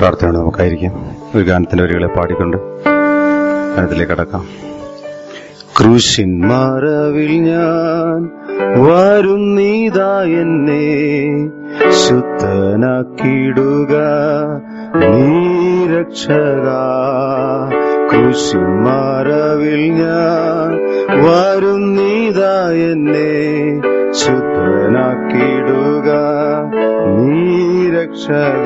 പ്രാർത്ഥന നമുക്കായിരിക്കും. ഒരു ഗാനത്തിന്റെ വരികളെ പാടിക്കൊണ്ട് ഗാനത്തിലേക്ക് കടക്കാം. ക്രൂശിൻ മറവിൽ ഞാൻ വരുന്നീതാ, എന്നെ ശുദ്ധനാക്കിടുക നീ രക്ഷക. ക്രൂശിൻ മറവിൽ ഞാൻ വരുന്നീതാ, എന്നെ ശുദ്ധനാക്കിടുക നീ രക്ഷക.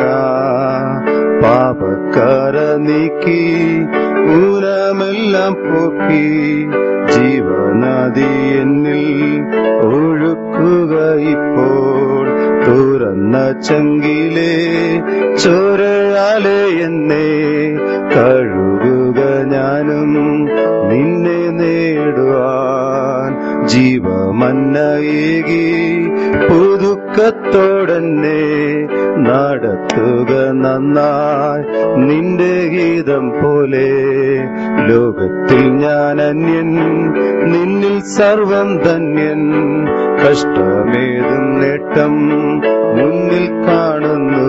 പാപക്കര നീക്കി ഊനമെല്ലാം പോക്കി ജീവനദി എന്നിൽ ഒഴുക്കുക ഇപ്പോൾ. തുറന്ന ചങ്കിലെ ചോരയാലെ എന്നെ കഴുകുക ഞാനും നിന്നെ നേടുവാൻ. ജീവമന്നയേകി പുതുക്കത്തോടെന്നെ നടത്തുക നന്നായി നിന്റെ ഗീതം പോലെ. ലോകത്തിൽ ഞാൻ അന്യൻ, നിന്നിൽ സർവം ധന്യൻ. കഷ്ടമേതും നേട്ടം മുന്നിൽ കാണുന്നു.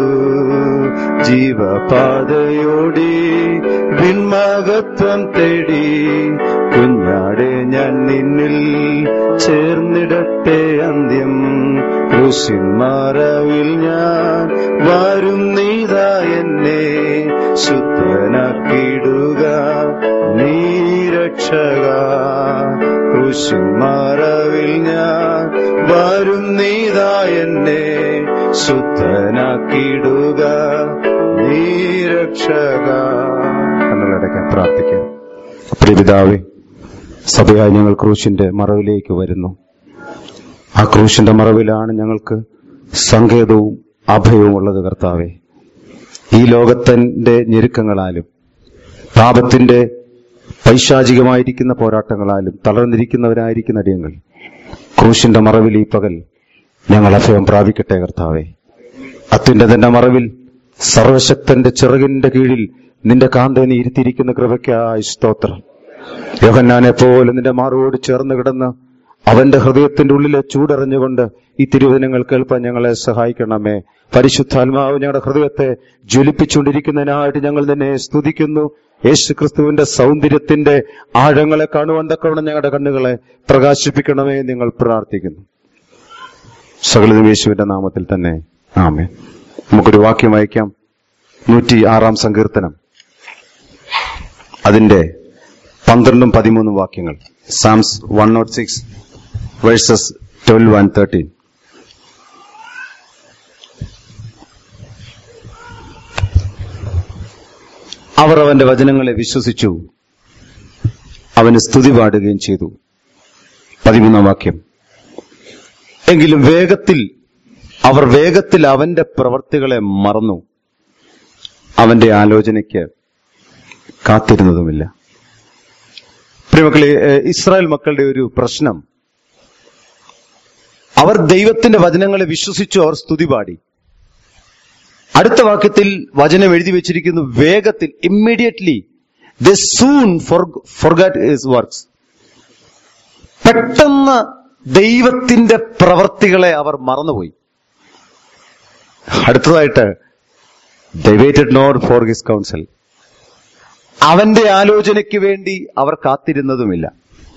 ജീവപാതയോടി വിൺമഹത്വം തേടി കുഞ്ഞാടെ ഞാൻ നിന്നിൽ ചേർന്നിടട്ടെ അന്ത്യം. ക്രൂശിൻ മറവിൽ ഞാൻ വരുന്നീതാ, എന്നെ ശുദ്ധനാക്കിടുക നീ രക്ഷക. ക്രൂശിൻ മറവിൽ ഞാൻ വരുന്നീതാ, എന്നെ ശുദ്ധനാക്കിടുക നീ രക്ഷക. കണ്ണുകളടയ്ക്കാൻ പ്രാർത്ഥിക്കാം. പ്രിയപിതാവേ, സഭയായി ഞങ്ങൾ ക്രൂശിന്റെ മറവിലേക്ക് വരുന്നു. ആ ക്രൂശിന്റെ മറവിലാണ് ഞങ്ങൾക്ക് സങ്കേതവും അഭയവും ഉള്ളത്. കർത്താവേ, ഈ ലോകത്തിന്റെ ഞെരുക്കങ്ങളാലും പാപത്തിന്റെ പൈശാചികമായിരിക്കുന്ന പോരാട്ടങ്ങളാലും തളർന്നിരിക്കുന്നവരായിരിക്കുന്ന അടിയങ്ങൾ ക്രൂശിന്റെ മറവിൽ ഈ പകൽ ഞങ്ങൾ അഭയം പ്രാപിക്കട്ടെ. കർത്താവേ, അത്യുന്നതന്റെ മറവിൽ സർവശക്തന്റെ ചിറകിന്റെ കീഴിൽ നിന്റെ കാന്തനെ ഇരുത്തിയിരിക്കുന്ന കൃപയ്ക്കായി സ്തോത്രം. യോഹന്നാനെ പോലെ നിന്റെ മാറോട് ചേർന്ന് കിടന്ന് അവന്റെ ഹൃദയത്തിന്റെ ഉള്ളിലെ ചൂടറിഞ്ഞുകൊണ്ട് ഈ തിരുവചനങ്ങൾ കേൾപ്പാൻ ഞങ്ങളെ സഹായിക്കണമേ. പരിശുദ്ധാത്മാവ് ഞങ്ങളുടെ ഹൃദയത്തെ ജ്വലിപ്പിച്ചുകൊണ്ടിരിക്കുന്നതിനായിട്ട് ഞങ്ങൾ നിന്നെ സ്തുതിക്കുന്നു. യേശു ക്രിസ്തുവിന്റെ സൗന്ദര്യത്തിന്റെ ആഴങ്ങളെ കാണുവാൻ തക്കവണ്ണം ഞങ്ങളുടെ കണ്ണുകളെ പ്രകാശിപ്പിക്കണമേ നിങ്ങൾ പ്രാർത്ഥിക്കുന്നു. സകലതും യേശുവിന്റെ നാമത്തിൽ തന്നെ ആമേൻ. നമുക്കൊരു വാക്യം വായിക്കാം. 106 സങ്കീർത്തനം, അതിന്റെ 12 13 വാക്യങ്ങൾ. Psalms 106 verses 12 and 13. അവർ അവന്റെ വചനങ്ങളെ വിശ്വസിച്ചു, അവന് സ്തുതി പാടുകയും ചെയ്തു. 13 വാക്യം. എങ്കിലും അവർ വേഗത്തിൽ അവന്റെ പ്രവർത്തികളെ മറന്നു, അവന്റെ ആലോചനയ്ക്ക് കാത്തിരുന്നതുമില്ല. പ്രിയമക്കളെ, ഇസ്രായേൽ മക്കളുടെ ഒരു പ്രശ്നം, അവർ ദൈവത്തിന്റെ വചനങ്ങളെ വിശ്വസിച്ചു, അവർ സ്തുതി പാടി. അടുത്ത വാക്യത്തിൽ വചനം എഴുതി വെച്ചിരിക്കുന്നു, വേഗത്തിൽ, immediately they soon forgot his works. പെട്ടെന്ന് ദൈവത്തിന്റെ പ്രവർത്തികളെ അവർ മറന്നുപോയി. അടുത്തതായിട്ട്, they waited not for his counsel. അവന്റെ ആലോചനയ്ക്ക് വേണ്ടി അവർ കാത്തിരുന്നതുമില്ല.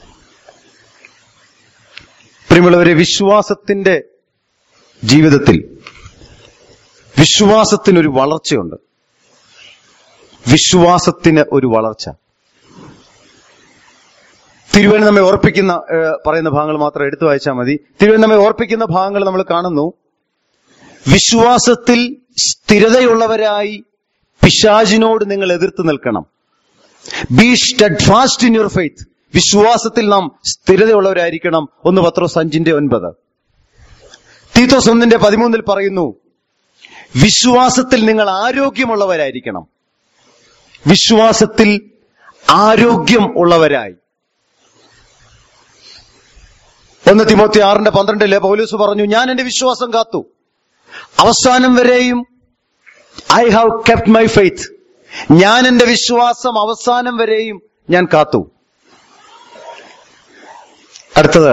പ്രിയമുള്ളവരെ, വിശ്വാസത്തിന്റെ ജീവിതത്തിൽ വിശ്വാസത്തിനൊരു വളർച്ചയുണ്ട്. വിശ്വാസത്തിന് ഒരു വളർച്ച. തിരുവചനം നമ്മെ ഓർപ്പിക്കുന്ന പറയുന്ന ഭാഗങ്ങൾ മാത്രം എടുത്തു വായിച്ചാൽ മതി. തിരുവചനം നമ്മെ ഓർപ്പിക്കുന്ന ഭാഗങ്ങൾ നമ്മൾ കാണുന്നു. വിശ്വാസത്തിൽ സ്ഥിരതയുള്ളവരായി പിശാചിനോട് നിങ്ങൾ എതിർത്ത് നിൽക്കണം. Be steadfast in your faith. വിശ്വാസത്തിൽ നാം സ്ഥിരതയുള്ളവരായിരിക്കണം. 1 പത്രോസ് 5:9. തീത്തോസ് 1:13 പറയുന്നു, വിശ്വാസത്തിൽ നിങ്ങൾ ആരോഗ്യമുള്ളവരായിരിക്കണം. വിശ്വാസത്തിൽ ആരോഗ്യം ഉള്ളവരായി. 1 തിമോത്തി 6:12 പൗലോസ് പറഞ്ഞു, ഞാൻ എന്റെ വിശ്വാസം കാത്തു, അവസാനം വരെയും I have kept my faith. ഞാൻ എന്റെ വിശ്വാസം അവസാനം വരെയും ഞാൻ കാത്തു. അടുത്തത്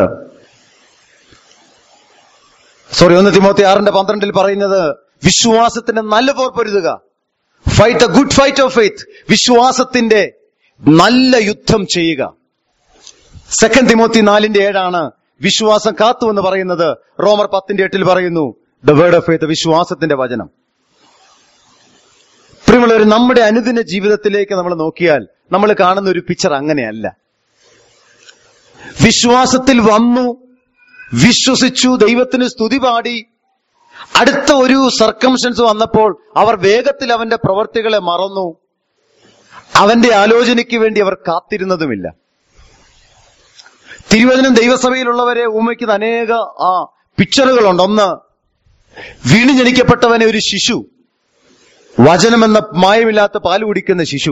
1 തിമോത്തി 6:12 പറയുന്നത്, വിശ്വാസത്തിന് നല്ല പോർ പൊരുതുക, fight the good fight of faith. വിശ്വാസത്തിന്റെ നല്ല യുദ്ധം ചെയ്യുക. 2 തിമോത്തി 4:7 വിശ്വാസം കാത്തു എന്ന് പറയുന്നത്. റോമർ 10:8 പറയുന്നു ദ വേർഡ് ഓഫ് ഫെയ്ത്ത്, വിശ്വാസത്തിന്റെ വചനം. പ്രിയമുള്ളവർ, നമ്മുടെ അനുദിന ജീവിതത്തിലേക്ക് നമ്മൾ നോക്കിയാൽ നമ്മൾ കാണുന്ന ഒരു പിക്ചർ അങ്ങനെയല്ല. വിശ്വാസത്തിൽ വന്നു, വിശ്വസിച്ചു, ദൈവത്തിന് സ്തുതി പാടി, അടുത്ത ഒരു സർക്കംസ്റ്റൻസ് വന്നപ്പോൾ അവർ വേഗത്തിൽ അവന്റെ പ്രവർത്തികളെ മറന്നു. അവന്റെ ആലോചനയ്ക്ക് വേണ്ടി അവർ കാത്തിരുന്നതുമില്ല. തിരുവചനം ദൈവസഭയിലുള്ളവരെ ഉമ്മയ്ക്കുന്ന അനേക പിക്ചറുകളുണ്ട്. ഒന്ന്, വീണ് ജനിക്കപ്പെട്ടവനെ ഒരു ശിശു, വചനമെന്ന മായമില്ലാത്ത പാല് കുടിക്കുന്ന ശിശു.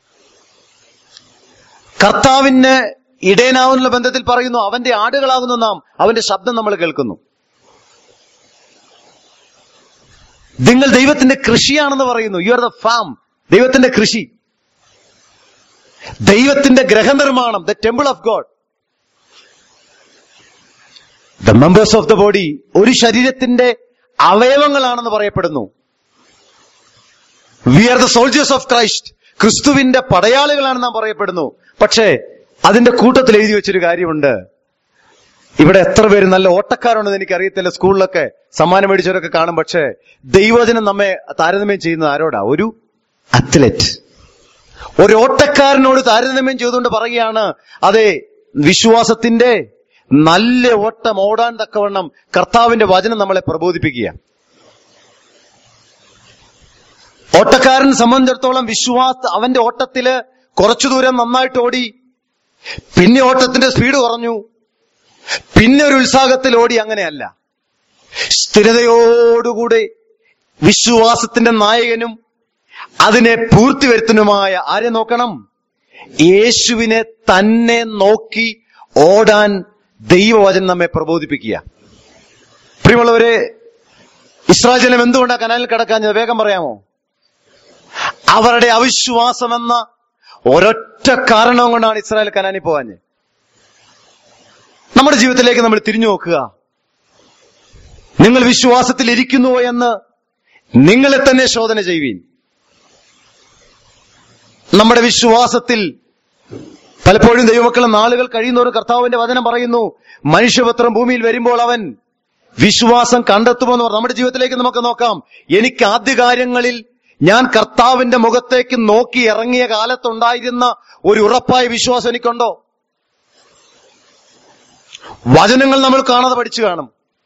കർത്താവിന് ഇടയനാവുന്ന ബന്ധത്തിൽ പറയുന്നു, അവന്റെ ആടുകളാകുന്നു നാം, അവന്റെ ശബ്ദം നമ്മൾ കേൾക്കുന്നു. നിങ്ങൾ ദൈവത്തിന്റെ കൃഷിയാണെന്ന് പറയുന്നു. യു ആർ ദ ഫാം, ദൈവത്തിന്റെ കൃഷി, ദൈവത്തിന്റെ ഗ്രഹനിർമ്മാണം, the temple of God. The members of the body, ഒരു ശരീരത്തിന്റെ അവയവങ്ങളാണെന്ന് പറയപ്പെടുന്നു. We are the soldiers of Christ, ക്രിസ്തുവിന്റെ പടയാളികളാണെന്ന് നാം പറയപ്പെടുന്നു. പക്ഷേ അതിന്റെ കൂട്ടത്തിൽ എഴുതി വെച്ചൊരു കാര്യമുണ്ട്. ഇവിടെ എത്ര പേര് നല്ല ഓട്ടക്കാരുണ്ടെന്ന് എനിക്കറിയത്തില്ല. സ്കൂളിലൊക്കെ സമ്മാനം മേടിച്ചവരൊക്കെ കാണും. പക്ഷേ ദൈവവചനം നമ്മെ താരതമ്യം ചെയ്യുന്നത് ആരോടാ? ഒരു അത്ലറ്റ്, ഒരു ഓട്ടക്കാരനോട് താരതമ്യം ചെയ്തുകൊണ്ട് പറയുകയാണ്, അതെ, വിശ്വാസത്തിന്റെ നല്ല ഓട്ടം ഓടാൻ തക്കവണ്ണം കർത്താവിന്റെ വചനം നമ്മളെ പ്രബോധിപ്പിക്കുക. ഓട്ടക്കാരൻ സംബന്ധിച്ചിടത്തോളം അവന്റെ ഓട്ടത്തില് കുറച്ചു ദൂരം നന്നായിട്ട് ഓടി, പിന്നെ ഓട്ടത്തിന്റെ സ്പീഡ് കുറഞ്ഞു, പിന്നെ ഒരു ഉത്സാഹത്തിൽ ഓടി. അങ്ങനെയല്ല. സ്ഥിരതയോടുകൂടി വിശ്വാസത്തിന്റെ നായകനും അതിനെ പൂർത്തി വരുത്തുന്നുമായ ആരെ നോക്കണം? യേശുവിനെ തന്നെ നോക്കി ഓടാൻ ദൈവവചനം നമ്മെ പ്രബോധിപ്പിക്കുക. പ്രിയമുള്ളവരെ, ഇസ്രായേൽ ജനം എന്തുകൊണ്ടാണ് കനാലിൽ കടക്കാഞ്ഞത്? വേഗം പറയാമോ? അവരുടെ അവിശ്വാസമെന്ന ഒരൊറ്റ കാരണം കൊണ്ടാണ് ഇസ്രായേൽ കനാനിൽ പോകാഞ്ഞ്. നമ്മുടെ ജീവിതത്തിലേക്ക് നമ്മൾ തിരിഞ്ഞു നോക്കുക. നിങ്ങൾ വിശ്വാസത്തിൽ ഇരിക്കുന്നുവോ എന്ന് നിങ്ങളെ തന്നെ ശോധന ചെയ്യുവീൻ. നമ്മുടെ വിശ്വാസത്തിൽ പലപ്പോഴും ദൈവമക്കളെ നാളുകൾ കഴിയുന്നവർ കർത്താവിന്റെ വചനം പറയുന്നു, മനുഷ്യപുത്രൻ ഭൂമിയിൽ വരുമ്പോൾ അവൻ വിശ്വാസം കണ്ടെത്തുമെന്ന് പറഞ്ഞു. നമ്മുടെ ജീവിതത്തിലേക്ക് നമുക്ക് നോക്കാം. എനിക്ക് ആദ്യകാര്യങ്ങളിൽ ഞാൻ കർത്താവിന്റെ മുഖത്തേക്ക് നോക്കി ഇറങ്ങിയ കാലത്തുണ്ടായിരുന്ന ഒരു ഉറപ്പായ വിശ്വാസം എനിക്കുണ്ടോ? വചനങ്ങൾ നമ്മൾ കാണാതെ പഠിച്ചു കാണും,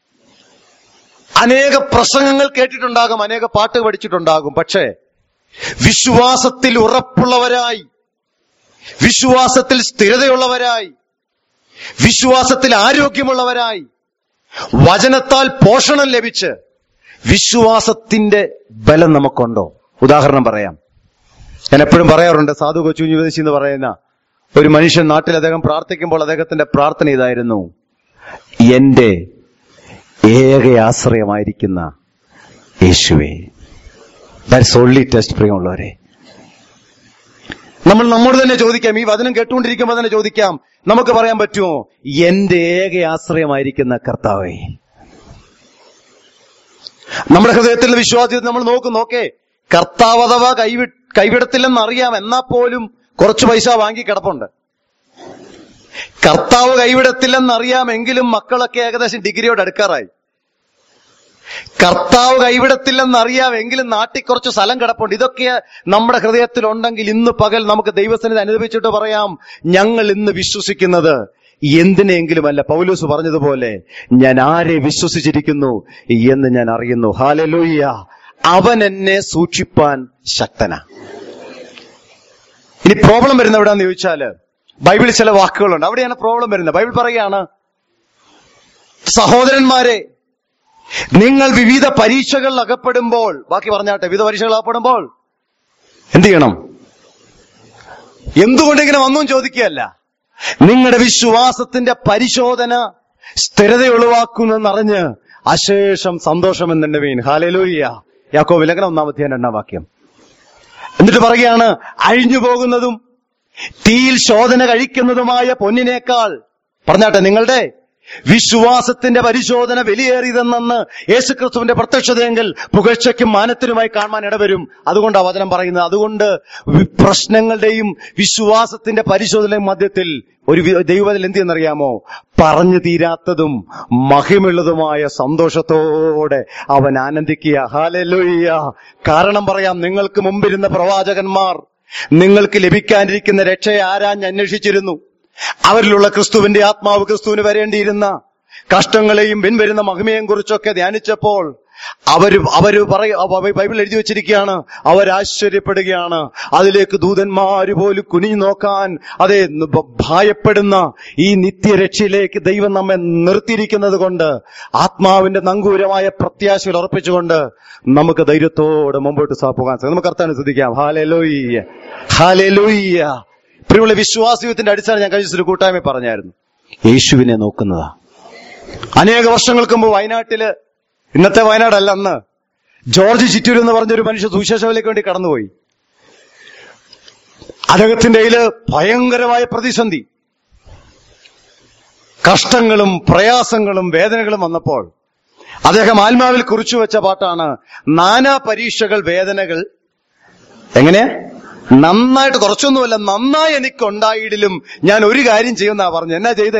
അനേക പ്രസംഗങ്ങൾ കേട്ടിട്ടുണ്ടാകും, അനേക പാട്ട് പഠിച്ചിട്ടുണ്ടാകും. പക്ഷേ വിശ്വാസത്തിൽ ഉറപ്പുള്ളവരായി, വിശ്വാസത്തിൽ സ്ഥിരതയുള്ളവരായി, വിശ്വാസത്തിൽ ആരോഗ്യമുള്ളവരായി, വചനത്താൽ പോഷണം ലഭിച്ച് വിശ്വാസത്തിന്റെ ബലം നമുക്കുണ്ടോ? ഉദാഹരണം പറയാം. ഞാൻ എപ്പോഴും പറയാറുണ്ട്, സാധു കൊച്ചുഞ്ഞുപദേശി എന്ന് പറയുന്ന ഒരു മനുഷ്യൻ നാട്ടിൽ അദ്ദേഹം പ്രാർത്ഥിക്കുമ്പോൾ അദ്ദേഹത്തിന്റെ പ്രാർത്ഥന ഇതായിരുന്നു, എന്റെ ഏക ആശ്രയമായിരിക്കുന്ന യേശുവേ. That's only test. പ്രിയമുള്ളവരെ, നമ്മൾ നമ്മോട് തന്നെ ചോദിക്കാം, ഈ വചനം കേട്ടുകൊണ്ടിരിക്കുമ്പോൾ തന്നെ ചോദിക്കാം, നമുക്ക് പറയാൻ പറ്റുമോ, എന്റെ ഏക ആശ്രയമായിരിക്കുന്ന കർത്താവേ? നമ്മുടെ ഹൃദയത്തിലുള്ള വിശ്വാസത്തിൽ നമ്മൾ നോക്കേ, കർത്താവ് അഥവാ കൈവിടത്തില്ലെന്നറിയാം, എന്നാൽ പോലും കുറച്ച് പൈസ വാങ്ങി കിടപ്പുണ്ട്. കർത്താവ് കൈവിടത്തില്ലെന്നറിയാമെങ്കിലും മക്കളൊക്കെ ഏകദേശം ഡിഗ്രിയോട് അടുക്കാറായി. കർത്താവ് കൈവിടത്തില്ലെന്നറിയാമെങ്കിലും നാട്ടിൽ കുറച്ച് സ്ഥലം കിടപ്പുണ്ട്. ഇതൊക്കെ നമ്മുടെ ഹൃദയത്തിലുണ്ടെങ്കിൽ ഇന്ന് പകൽ നമുക്ക് ദൈവസന്നിധി അനുഭവിച്ചിട്ട് പറയാം, ഞങ്ങൾ ഇന്ന് വിശ്വസിക്കുന്നത് എന്തിനെങ്കിലുമല്ല. പൗലോസ് പറഞ്ഞതുപോലെ, ഞാൻ ആരെ വിശ്വസിച്ചിരിക്കുന്നു എന്ന് ഞാൻ അറിയുന്നു. ഹല്ലേലൂയ. അവൻ എന്നെ സൂക്ഷിപ്പാൻ ശക്തനാ. ഇനി പ്രോബ്ലം വരുന്ന എവിടെയാന്ന് ചോദിച്ചാല്, ബൈബിളിൽ ചില വാക്കുകളുണ്ട്, അവിടെയാണ് പ്രോബ്ലം വരുന്നത്. ബൈബിൾ പറയാണ്, സഹോദരന്മാരെ, നിങ്ങൾ വിവിധ പരീക്ഷകളിൽ അകപ്പെടുമ്പോൾ, ബാക്കി പറഞ്ഞാട്ടെ, വിവിധ പരീക്ഷകൾ അകപ്പെടുമ്പോൾ എന്ത് ചെയ്യണം? എന്തുകൊണ്ടിങ്ങനെ വന്നും ചോദിക്കുകയല്ല, നിങ്ങളുടെ വിശ്വാസത്തിന്റെ പരിശോധന സ്ഥിരത ഒഴിവാക്കുന്നെന്നറിഞ്ഞ് അശേഷം സന്തോഷമെന്നുണ്ടവീൻ. ഹല്ലേലൂയ. യാക്കോബ് ലേഖനം 1-2 വാക്യം. എന്നിട്ട് പറയുകയാണ്, അഴിഞ്ഞു പോകുന്നതും തീയിൽ ശോധന കഴിക്കുന്നതുമായ പൊന്നിനേക്കാൾ, പറഞ്ഞാട്ടെ, നിങ്ങളുടെ വിശ്വാസത്തിന്റെ പരിശോധന വിലയേറിയതെന്ന് യേശുക്രിസ്തുവിന്റെ പ്രത്യക്ഷതയെങ്കിൽ പുകഴ്ചയ്ക്കും മാനത്തിനുമായി കാണാൻ ഇടവരും. അതുകൊണ്ട് ആ വചനം പറയുന്നത്. അതുകൊണ്ട് പ്രശ്നങ്ങളുടെയും വിശ്വാസത്തിന്റെ പരിശോധനയും മധ്യത്തിൽ ഒരു ദൈവത്തിൽ എന്ത് ചെയ്യുന്നറിയാമോ? പറഞ്ഞു തീരാത്തതും മഹിമുള്ളതുമായ സന്തോഷത്തോടെ അവൻ ആനന്ദിക്കുക. ഹല്ലേലൂയ. കാരണം പറയാം, നിങ്ങൾക്ക് മുമ്പിരുന്ന പ്രവാചകന്മാർ നിങ്ങൾക്ക് ലഭിക്കാനിരിക്കുന്ന രക്ഷയെ ആരാഞ്ഞ് അന്വേഷിച്ചിരുന്നു. അവരിലുള്ള ക്രിസ്തുവിന്റെ ആത്മാവ് ക്രിസ്തുവിന് വരേണ്ടിയിരുന്ന കഷ്ടങ്ങളെയും പിൻവരുന്ന മഹിമയെയും കുറിച്ചൊക്കെ ധ്യാനിച്ചപ്പോൾ ബൈബിൾ എഴുതി വെച്ചിരിക്കുകയാണ്, അവരാശ്ചര്യപ്പെടുകയാണ്. അതിലേക്ക് ദൂതന്മാര് പോലും കുനിഞ്ഞു നോക്കാൻ ഭയപ്പെടുന്ന ഈ നിത്യരക്ഷയിലേക്ക് ദൈവം നമ്മെ നിർത്തിയിരിക്കുന്നത് കൊണ്ട് ആത്മാവിന്റെ നങ്കൂരമായ പ്രത്യാശകൾ ഉറപ്പിച്ചുകൊണ്ട് നമുക്ക് ധൈര്യത്തോടെ മുമ്പോട്ട് പോകാൻ സാധിക്കും. നമുക്ക് കർത്താവിനെ സ്തുതിക്കാം. ഹല്ലേലൂയ, ഹല്ലേലൂയ. പ്രിയമുള്ള വിശ്വാസത്തിന്റെ അടിസ്ഥാനം ഞാൻ കഴിഞ്ഞ ഒരു കൂട്ടായ്മ പറഞ്ഞായിരുന്നു, യേശുവിനെ നോക്കുന്നതാ. അനേക വർഷങ്ങൾക്ക് മുമ്പ് വയനാട്ടില്, ഇന്നത്തെ വയനാടല്ല, അന്ന് ജോർജ് ചിറ്റൂർ എന്ന് പറഞ്ഞൊരു മനുഷ്യ സുവിശേഷത്തിലേക്ക് വേണ്ടി കടന്നുപോയി. അദ്ദേഹത്തിന്റെ കയ്യില് ഭയങ്കരമായ പ്രതിസന്ധി, കഷ്ടങ്ങളും പ്രയാസങ്ങളും വേദനകളും വന്നപ്പോൾ അദ്ദേഹം ആത്മാവിൽ കുറിച്ചു വെച്ച പാട്ടാണ്, നാനാ പരീക്ഷകൾ വേദനകൾ എങ്ങനെ നന്നായിട്ട്, കുറച്ചൊന്നുമല്ല, നന്നായി എനിക്കുണ്ടായിടിലും ഞാൻ ഒരു കാര്യം ചെയ്യുന്നാ പറഞ്ഞു. എന്നാ ചെയ്തേ?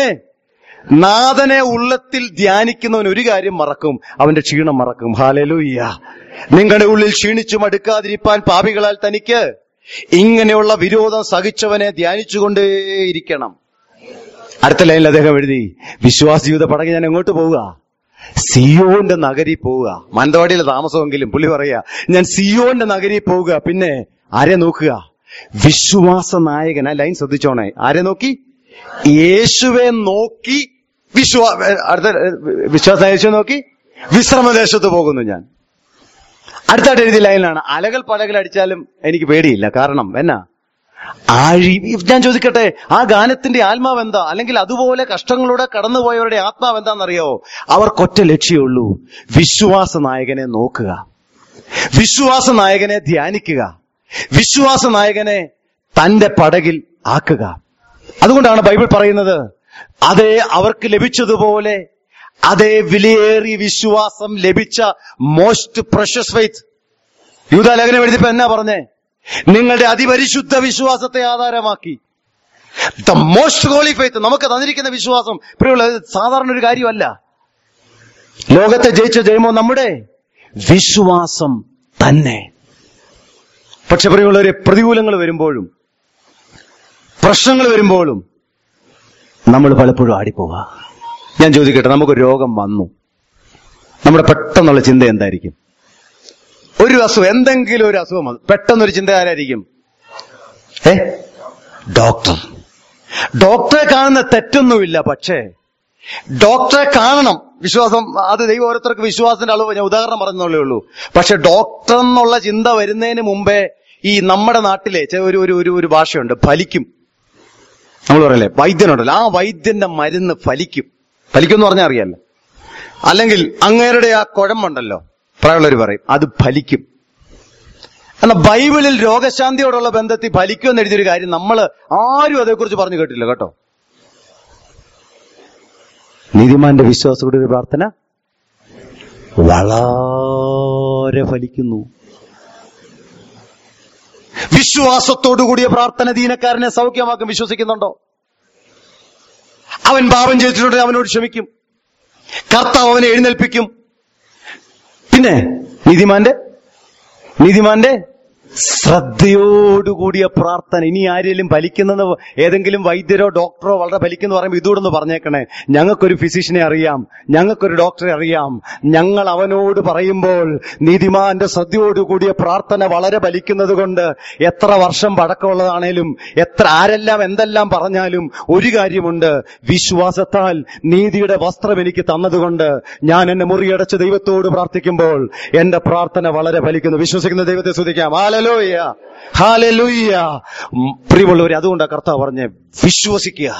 നാഥനെ ഉള്ളത്തിൽ ധ്യാനിക്കുന്നവൻ ഒരു കാര്യം മറക്കും, അവന്റെ ക്ഷീണം മറക്കും. ഹല്ലേലൂയ. നിങ്ങളുടെ ഉള്ളിൽ ക്ഷീണിച്ചു മടുക്കാതിരിപ്പാൻ പാപികളാൽ തനിക്ക് ഇങ്ങനെയുള്ള വിരോധം സഹിച്ചവനെ ധ്യാനിച്ചുകൊണ്ടേയിരിക്കണം. അടുത്ത ലൈനിൽ അദ്ദേഹം എഴുതി, വിശ്വാസ ജീവിത പടങ്ങി ഞാൻ എങ്ങോട്ട് പോവുക? സിയോന്റെ നഗരി പോവുക. മാനന്തവാടിയിലെ താമസമെങ്കിലും പുള്ളി പറയാ, ഞാൻ സിയോന്റെ നഗരി പോവുക. പിന്നെ ആരെ നോക്കുക? വിശ്വാസ നായകൻ. ആ ലൈൻ ശ്രദ്ധിച്ചോണേ. ആരെ നോക്കി? യേശുവെ നോക്കി. അടുത്ത വിശ്വാസ യേശുവെ നോക്കി വിശ്രമദേശത്ത് പോകുന്നു ഞാൻ. അടുത്തായിട്ട് എഴുതിയ ലൈനിലാണ്, അലകൾ പലകൾ അടിച്ചാലും എനിക്ക് പേടിയില്ല. കാരണം എന്നാ? ഞാൻ ചോദിക്കട്ടെ, ആ ഗാനത്തിന്റെ ആത്മാവ് എന്താ? അല്ലെങ്കിൽ അതുപോലെ കഷ്ടങ്ങളിലൂടെ കടന്നുപോയവരുടെ ആത്മാവ് എന്താണെന്നറിയോ? അവർക്കൊറ്റ ലക്ഷ്യമുള്ളൂ, വിശ്വാസ നായകനെ നോക്കുക, വിശ്വാസ നായകനെ ധ്യാനിക്കുക, വിശ്വാസ നായകനെ തന്റെ പടകിൽ ആക്കുക. അതുകൊണ്ടാണ് ബൈബിൾ പറയുന്നത്, അതേ അവർക്ക് ലഭിച്ചതുപോലെ അതേ വിലയേറിയ വിശ്വാസം ലഭിച്ച മോസ്റ്റ് പ്രഷ്യസ് ഫെയ്ത്ത്. യൂദാലേഖനം എഴുതിയപ്പോ എന്നാ പറഞ്ഞേ? നിങ്ങളുടെ അതിപരിശുദ്ധ വിശ്വാസത്തെ ആധാരമാക്കി, ദ മോസ്റ്റ് ഹോളി ഫെയ്ത്ത്. നമുക്ക് തന്നിരിക്കുന്ന വിശ്വാസം പ്രിയമുള്ളത് സാധാരണ ഒരു കാര്യമല്ല. ലോകത്തെ ജയിച്ച ജയമോ നമ്മുടെ വിശ്വാസം തന്നെ. പക്ഷെ പ്രിയമുള്ളവരെ, പ്രതികൂലങ്ങൾ വരുമ്പോഴും പ്രശ്നങ്ങൾ വരുമ്പോഴും നമ്മൾ പലപ്പോഴും ആടിപ്പോവാ. ഞാൻ ചോദിക്കട്ടെ, നമുക്കൊരു രോഗം വന്നു, നമ്മുടെ പെട്ടെന്നുള്ള ചിന്ത എന്തായിരിക്കും? ഒരു അസുഖം, എന്തെങ്കിലും ഒരു അസുഖം വന്നു, പെട്ടെന്നൊരു ചിന്ത ആരായിരിക്കും? ഡോക്ടറെ കാണുന്ന തെറ്റൊന്നുമില്ല, പക്ഷേ ഡോക്ടറെ കാണണം. വിശ്വാസം അത് ദൈവം ഓരോരുത്തർക്ക് വിശ്വാസത്തിന്റെ അളവ് ഞാൻ ഉദാഹരണം പറഞ്ഞതേ ഉള്ളൂ. പക്ഷെ ഡോക്ടർ എന്നുള്ള ചിന്ത വരുന്നതിന് മുമ്പേ ഈ നമ്മുടെ നാട്ടിലെ ഒരു ഭാഷയുണ്ട്, ഫലിക്കും. നമ്മൾ പറയല്ലേ, വൈദ്യനുണ്ടല്ലോ, ആ വൈദ്യന്റെ മരുന്ന് ഫലിക്കും. ഫലിക്കും എന്ന് പറഞ്ഞാൽ അറിയാലോ. അല്ലെങ്കിൽ അങ്ങേരുടെ ആ കുഴമ്പുണ്ടല്ലോ, പ്രായമുള്ളവർ പറയും അത് ഫലിക്കും. എന്നാൽ ബൈബിളിൽ രോഗശാന്തിയോടുള്ള ബന്ധത്തിൽ ഫലിക്കുമെന്ന് എഴുതിയൊരു കാര്യം നമ്മൾ ആരും അതേക്കുറിച്ച് പറഞ്ഞു കേട്ടില്ല കേട്ടോ. നീതിമാന്റെ വിശ്വാസത്തോടെ ഒരു പ്രാർത്ഥന വളരെ ഫലിക്കുന്നു. വിശ്വാസത്തോടുകൂടിയ പ്രാർത്ഥന ദീനക്കാരനെ സൗഖ്യമാക്കും. വിശ്വസിക്കുന്നുണ്ടോ? അവൻ പാപം ചെയ്തിട്ടുണ്ടെങ്കിൽ അവനോട് ക്ഷമിക്കും, കർത്താവ് അവനെ എഴുന്നേൽപ്പിക്കും. പിന്നെ നീതിമാന്റെ ശ്രദ്ധയോടുകൂടിയ പ്രാർത്ഥന. ഇനി ആരെങ്കിലും ഫലിക്കുന്നത്, ഏതെങ്കിലും വൈദ്യരോ ഡോക്ടറോ വളരെ ഫലിക്കുന്നു പറയുമ്പോൾ ഇതോടൊന്ന് പറഞ്ഞേക്കണേ, ഞങ്ങൾക്കൊരു ഫിസിഷ്യനെ അറിയാം, ഞങ്ങൾക്കൊരു ഡോക്ടറെ അറിയാം. ഞങ്ങൾ അവനോട് പറയുമ്പോൾ നീതിമാന്റെ ശ്രദ്ധയോടുകൂടിയ പ്രാർത്ഥന വളരെ ഫലിക്കുന്നത് കൊണ്ട് എത്ര വർഷം പഴക്കമുള്ളതാണേലും ആരെല്ലാം എന്തെല്ലാം പറഞ്ഞാലും ഒരു കാര്യമുണ്ട്, വിശ്വാസത്താൽ നീതിയുടെ വസ്ത്രം എനിക്ക് തന്നതുകൊണ്ട് ഞാൻ എന്നെ മുറിയടച്ച് ദൈവത്തോട് പ്രാർത്ഥിക്കുമ്പോൾ എന്റെ പ്രാർത്ഥന വളരെ ഫലിക്കുന്നു. വിശ്വസിക്കുന്ന ദൈവത്തെ സ്തുതിക്കാം. ഹല്ലേലൂയ, ഹല്ലേലൂയ. പ്രിയമുള്ളവരെ, അതുകൊണ്ടാണ് കർത്താവ് പറഞ്ഞ് വിശ്വസിക്കുക.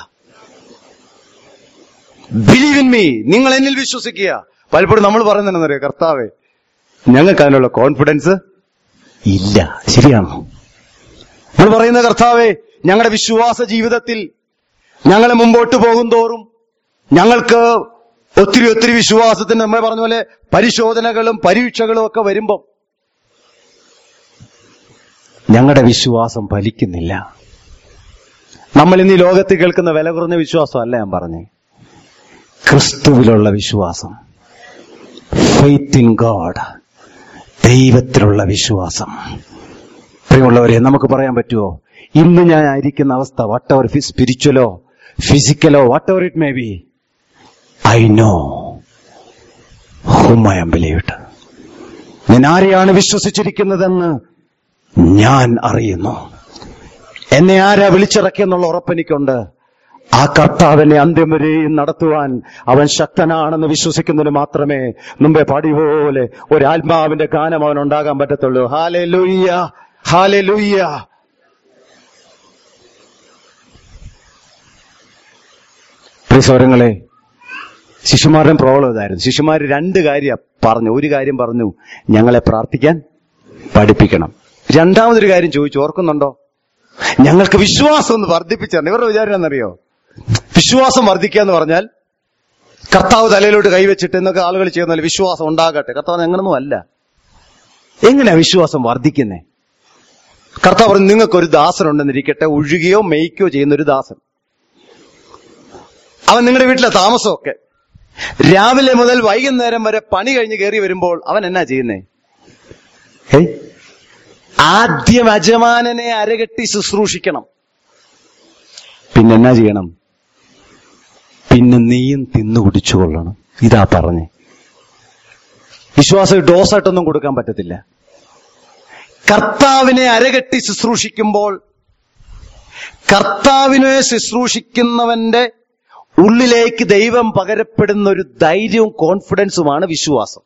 ബിലീവ് ഇൻ മീ, നിങ്ങൾ എന്നിൽ വിശ്വസിക്കുക. പലപ്പോഴും നമ്മൾ പറയുന്നതെന്നറിയാം, കർത്താവേ ഞങ്ങൾക്ക് അതിനുള്ള കോൺഫിഡൻസ് ഇല്ല. ശരിയാണോ? നമ്മൾ പറയുന്ന, കർത്താവേ ഞങ്ങളുടെ വിശ്വാസ ജീവിതത്തിൽ ഞങ്ങളെ മുമ്പോട്ട് പോകും തോറും ഞങ്ങൾക്ക് ഒത്തിരി ഒത്തിരി വിശ്വാസത്തിന് നമ്മൾ പറഞ്ഞ പോലെ പരിശോധനകളും പരീക്ഷകളും ഒക്കെ വരുമ്പം ഞങ്ങളുടെ വിശ്വാസം ഫലിക്കുന്നില്ല. നമ്മൾ ഇന്ന് ഈ ലോകത്തിൽ കേൾക്കുന്ന വില കുറഞ്ഞ വിശ്വാസമല്ല ഞാൻ പറഞ്ഞേ, ക്രിസ്തുവിലുള്ള വിശ്വാസം, ഫെയ്ത്ത് ഇൻ ഗോഡ്, ദൈവത്തിലുള്ള വിശ്വാസം. പ്രിയമുള്ളവരെ, നമുക്ക് പറയാൻ പറ്റുമോ ഇന്ന് ഞാൻ ആയിരിക്കുന്ന അവസ്ഥ, വാട്ട് എവർ സ്പിരിച്വലോ ഫിസിക്കലോ whatever it may be, I know whom I am believed. ഞാൻ ആരെയാണ് വിശ്വസിച്ചിരിക്കുന്നതെന്ന് ഞാൻ അറിയുന്നു. എന്നെ ആരാ വിളിച്ചിറക്കിയെന്നുള്ള ഉറപ്പെനിക്കുണ്ട്. ആ കർത്താവിനെ അന്ത്യം വരെയും നടത്തുവാൻ അവൻ ശക്തനാണെന്ന് വിശ്വസിക്കുന്നതിന് മാത്രമേ മുമ്പേ പാടിയ പോലെ ഒരു ആത്മാവിന്റെ ഗാനം അവൻ ഉണ്ടാകാൻ പറ്റത്തുള്ളൂ. Hallelujah, hallelujah. പ്രിയ സഹോദരങ്ങളെ, ശിശുമാരുടെ പ്രോബ്ലം ഇതായിരുന്നു. ശിശുമാർ രണ്ട് കാര്യം പറഞ്ഞു. ഒരു കാര്യം പറഞ്ഞു, ഞങ്ങളെ പ്രാർത്ഥിക്കാൻ പഠിപ്പിക്കണം. രണ്ടാമതൊരു കാര്യം ചോദിച്ചു, ഓർക്കുന്നുണ്ടോ? ഞങ്ങൾക്ക് വിശ്വാസം ഒന്ന് വർദ്ധിപ്പിച്ചാണ്. ഇവരുടെ വിചാരം എന്നറിയോ? വിശ്വാസം വർദ്ധിക്കുക എന്ന് പറഞ്ഞാൽ കർത്താവ് തലയിലോട്ട് കൈവച്ചിട്ട് എന്നൊക്കെ ആളുകൾ ചെയ്യുന്നല്ലോ, വിശ്വാസം ഉണ്ടാകട്ടെ. കർത്താവ് അങ്ങനൊന്നും അല്ല. എങ്ങനെയാ വിശ്വാസം വർദ്ധിക്കുന്നേ? കർത്താവ് പറഞ്ഞു, നിങ്ങൾക്കൊരു ദാസനുണ്ടെന്നിരിക്കട്ടെ, ഒഴുകിയോ മേയ്ക്കോ ചെയ്യുന്ന ഒരു ദാസൻ. അവൻ നിങ്ങളുടെ വീട്ടിലെ താമസമൊക്കെ രാവിലെ മുതൽ വൈകുന്നേരം വരെ പണി കഴിഞ്ഞ് കയറി വരുമ്പോൾ അവൻ എന്നാ ചെയ്യുന്നേ? ആദ്യം യജമാനനെ അരകെട്ടി ശുശ്രൂഷിക്കണം. പിന്നെ എന്നാ ചെയ്യണം? പിന്നെ നീയും തിന്നു കുടിച്ചുകൊള്ളണം. ഇതാ പറഞ്ഞേ. വിശ്വാസം ഡോസായിട്ടൊന്നും കൊടുക്കാൻ പറ്റത്തില്ല. കർത്താവിനെ അരകെട്ടി ശുശ്രൂഷിക്കുമ്പോൾ കർത്താവിനെ ശുശ്രൂഷിക്കുന്നവന്റെ ഉള്ളിലേക്ക് ദൈവം പകരപ്പെടുന്ന ഒരു ധൈര്യവും കോൺഫിഡൻസുമാണ് വിശ്വാസം.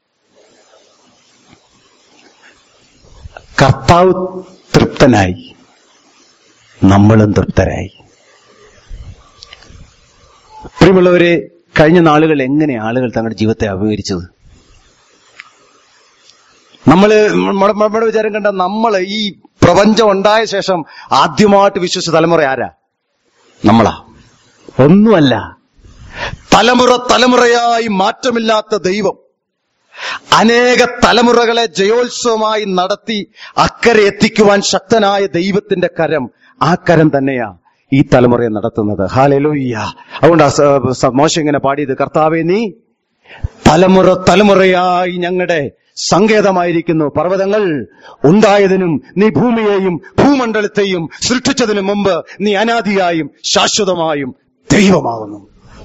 കർത്താവ് തൃപ്തനായി, നമ്മളും തൃപ്തരായി. പ്രിയമുള്ളവരെ, കഴിഞ്ഞ നാളുകൾ എങ്ങനെ ആളുകൾ തങ്ങളുടെ ജീവിതത്തെ അഭിമുഖീകരിച്ചത്? നമ്മുടെ വിചാരം കണ്ട നമ്മൾ ഈ പ്രപഞ്ചം ഉണ്ടായ ശേഷം ആദ്യമായിട്ട് വിശ്വസിച്ച തലമുറ ആരാ? നമ്മളാ? ഒന്നുമല്ല. തലമുറയായി മാറ്റമില്ലാത്ത ദൈവം അനേക തലമുറകളെ ജയോത്സവമായി നടത്തി അക്കരെ എത്തിക്കുവാൻ ശക്തനായ ദൈവത്തിന്റെ കരം, ആ കരം തന്നെയാ ഈ തലമുറയെ നടത്തുന്നത്. ഹല്ലേലൂയ. അതുകൊണ്ട് മോശ ഇങ്ങനെ പാടിയത്, കർത്താവേ നീ തലമുറയായി ഞങ്ങളുടെ സങ്കേതമായിരിക്കുന്നു. പർവ്വതങ്ങൾ ഉണ്ടായതിനും നീ ഭൂമിയെയും ഭൂമണ്ഡലത്തെയും സൃഷ്ടിച്ചതിനു മുമ്പ് നീ അനാദിയായും ശാശ്വതമായും ദൈവമാകുന്നു.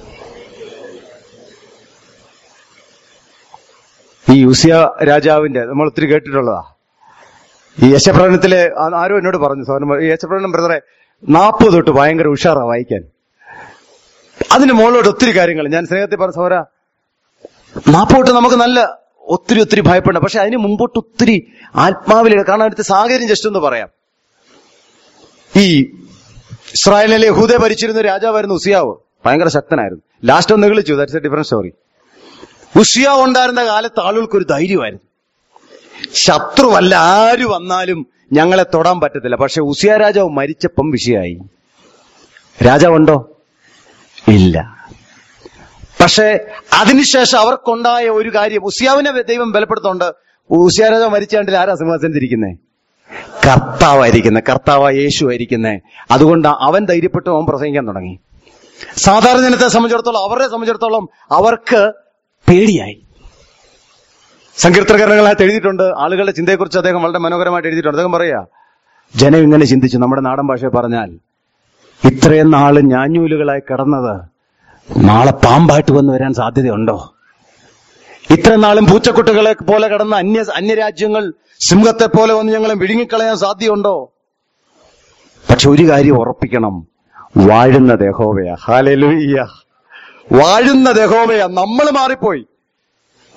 ഈ ഉസിയ രാജാവിന്റെ നമ്മൾ ഒത്തിരി കേട്ടിട്ടുള്ളതാ. ഈ യശപ്രവചനത്തിലെ ആരോ എന്നോട് പറഞ്ഞു, ഈ യശപ്രവചനം ബ്രദറെ 40 തൊട്ട് ഭയങ്കര ഉഷാറാ വായിക്കാൻ. അതിന് മുകളിലോട്ട് ഒത്തിരി കാര്യങ്ങൾ ഞാൻ സ്നേഹത്തിൽ പറഞ്ഞ സഹോദരാ, 40 തൊട്ട് നമുക്ക് നല്ല ഒത്തിരി ഭയപ്പെടണം. പക്ഷെ അതിന് മുമ്പോട്ട് ഒത്തിരി ആത്മാവിൽ കാണാൻ അടുത്ത സാഹചര്യം ജസ്റ്റ് ഒന്ന് പറയാം. ഈ ഇസ്രായേലിലെ യഹൂദയെ ഭരിച്ചിരുന്ന രാജാവായിരുന്നു ഉസിയാവ്. ഭയങ്കര ശക്തനായിരുന്നു. ലാസ്റ്റ് ഒന്ന് വിളിച്ചു, ദാറ്റ്സ് എ ഡിഫറന്റ് സ്റ്റോറി. ഉസിയാവ് ഉണ്ടായിരുന്ന കാലത്ത് ആളുകൾക്കൊരു ധൈര്യമായിരുന്നു. ശത്രുവല്ല, ആര് വന്നാലും ഞങ്ങളെ തൊടാൻ പറ്റത്തില്ല. പക്ഷെ ഉസിയ രാജാവ് മരിച്ചപ്പം വിഷയമായി. രാജാവുണ്ടോ? ഇല്ല. പക്ഷെ അതിനുശേഷം അവർക്കുണ്ടായ ഒരു കാര്യം, ഉസിയാവിനെ ദൈവം ബലപ്പെടുത്തുന്നുണ്ട്. ഉസിയ രാജാവ് മരിച്ചാണ്ടിൽ ആരാ സിംഹാസനത്തിരിക്കുന്നേ? കർത്താവായിരിക്കുന്നത്, കർത്താവായ യേശു ആയിരിക്കുന്നേ. അതുകൊണ്ട് അവൻ ധൈര്യപ്പെട്ടു, അവൻ പ്രസംഗിക്കാൻ തുടങ്ങി. സാധാരണ ജനത്തെ സംബന്ധിച്ചിടത്തോളം, അവരെ സംബന്ധിച്ചിടത്തോളം അവർക്ക് പേടിയായി. സങ്കീർത്തനങ്ങളായിട്ട് എഴുതിയിട്ടുണ്ട്. ആളുകളുടെ ചിന്തയെക്കുറിച്ച് അദ്ദേഹം വളരെ മനോഹരമായിട്ട് എഴുതിയിട്ടുണ്ട്. അദ്ദേഹം പറയാ, ജനം ഇങ്ങനെ ചിന്തിച്ചു, നമ്മുടെ നാടൻ ഭാഷയിൽ പറഞ്ഞാൽ, ഇത്രയും നാള് ഞാഞ്ഞൂലുകളായി കിടന്നത് നാളെ പാമ്പായിട്ട് വന്ന് വരാൻ സാധ്യതയുണ്ടോ? ഇത്രയും നാളും പൂച്ചക്കുട്ടികളെ പോലെ കിടന്ന അന്യരാജ്യങ്ങൾ സിംഹത്തെ പോലെ വന്ന് ഞങ്ങളെ വിഴുങ്ങിക്കളയാൻ സാധ്യതയുണ്ടോ? പക്ഷെ ഒരു കാര്യം ഉറപ്പിക്കണം, വാഴുന്ന യഹോവയാ. ഹല്ലേലൂയ. വാഴുന്ന യഹോവയാ. നമ്മൾ മാറിപ്പോയി.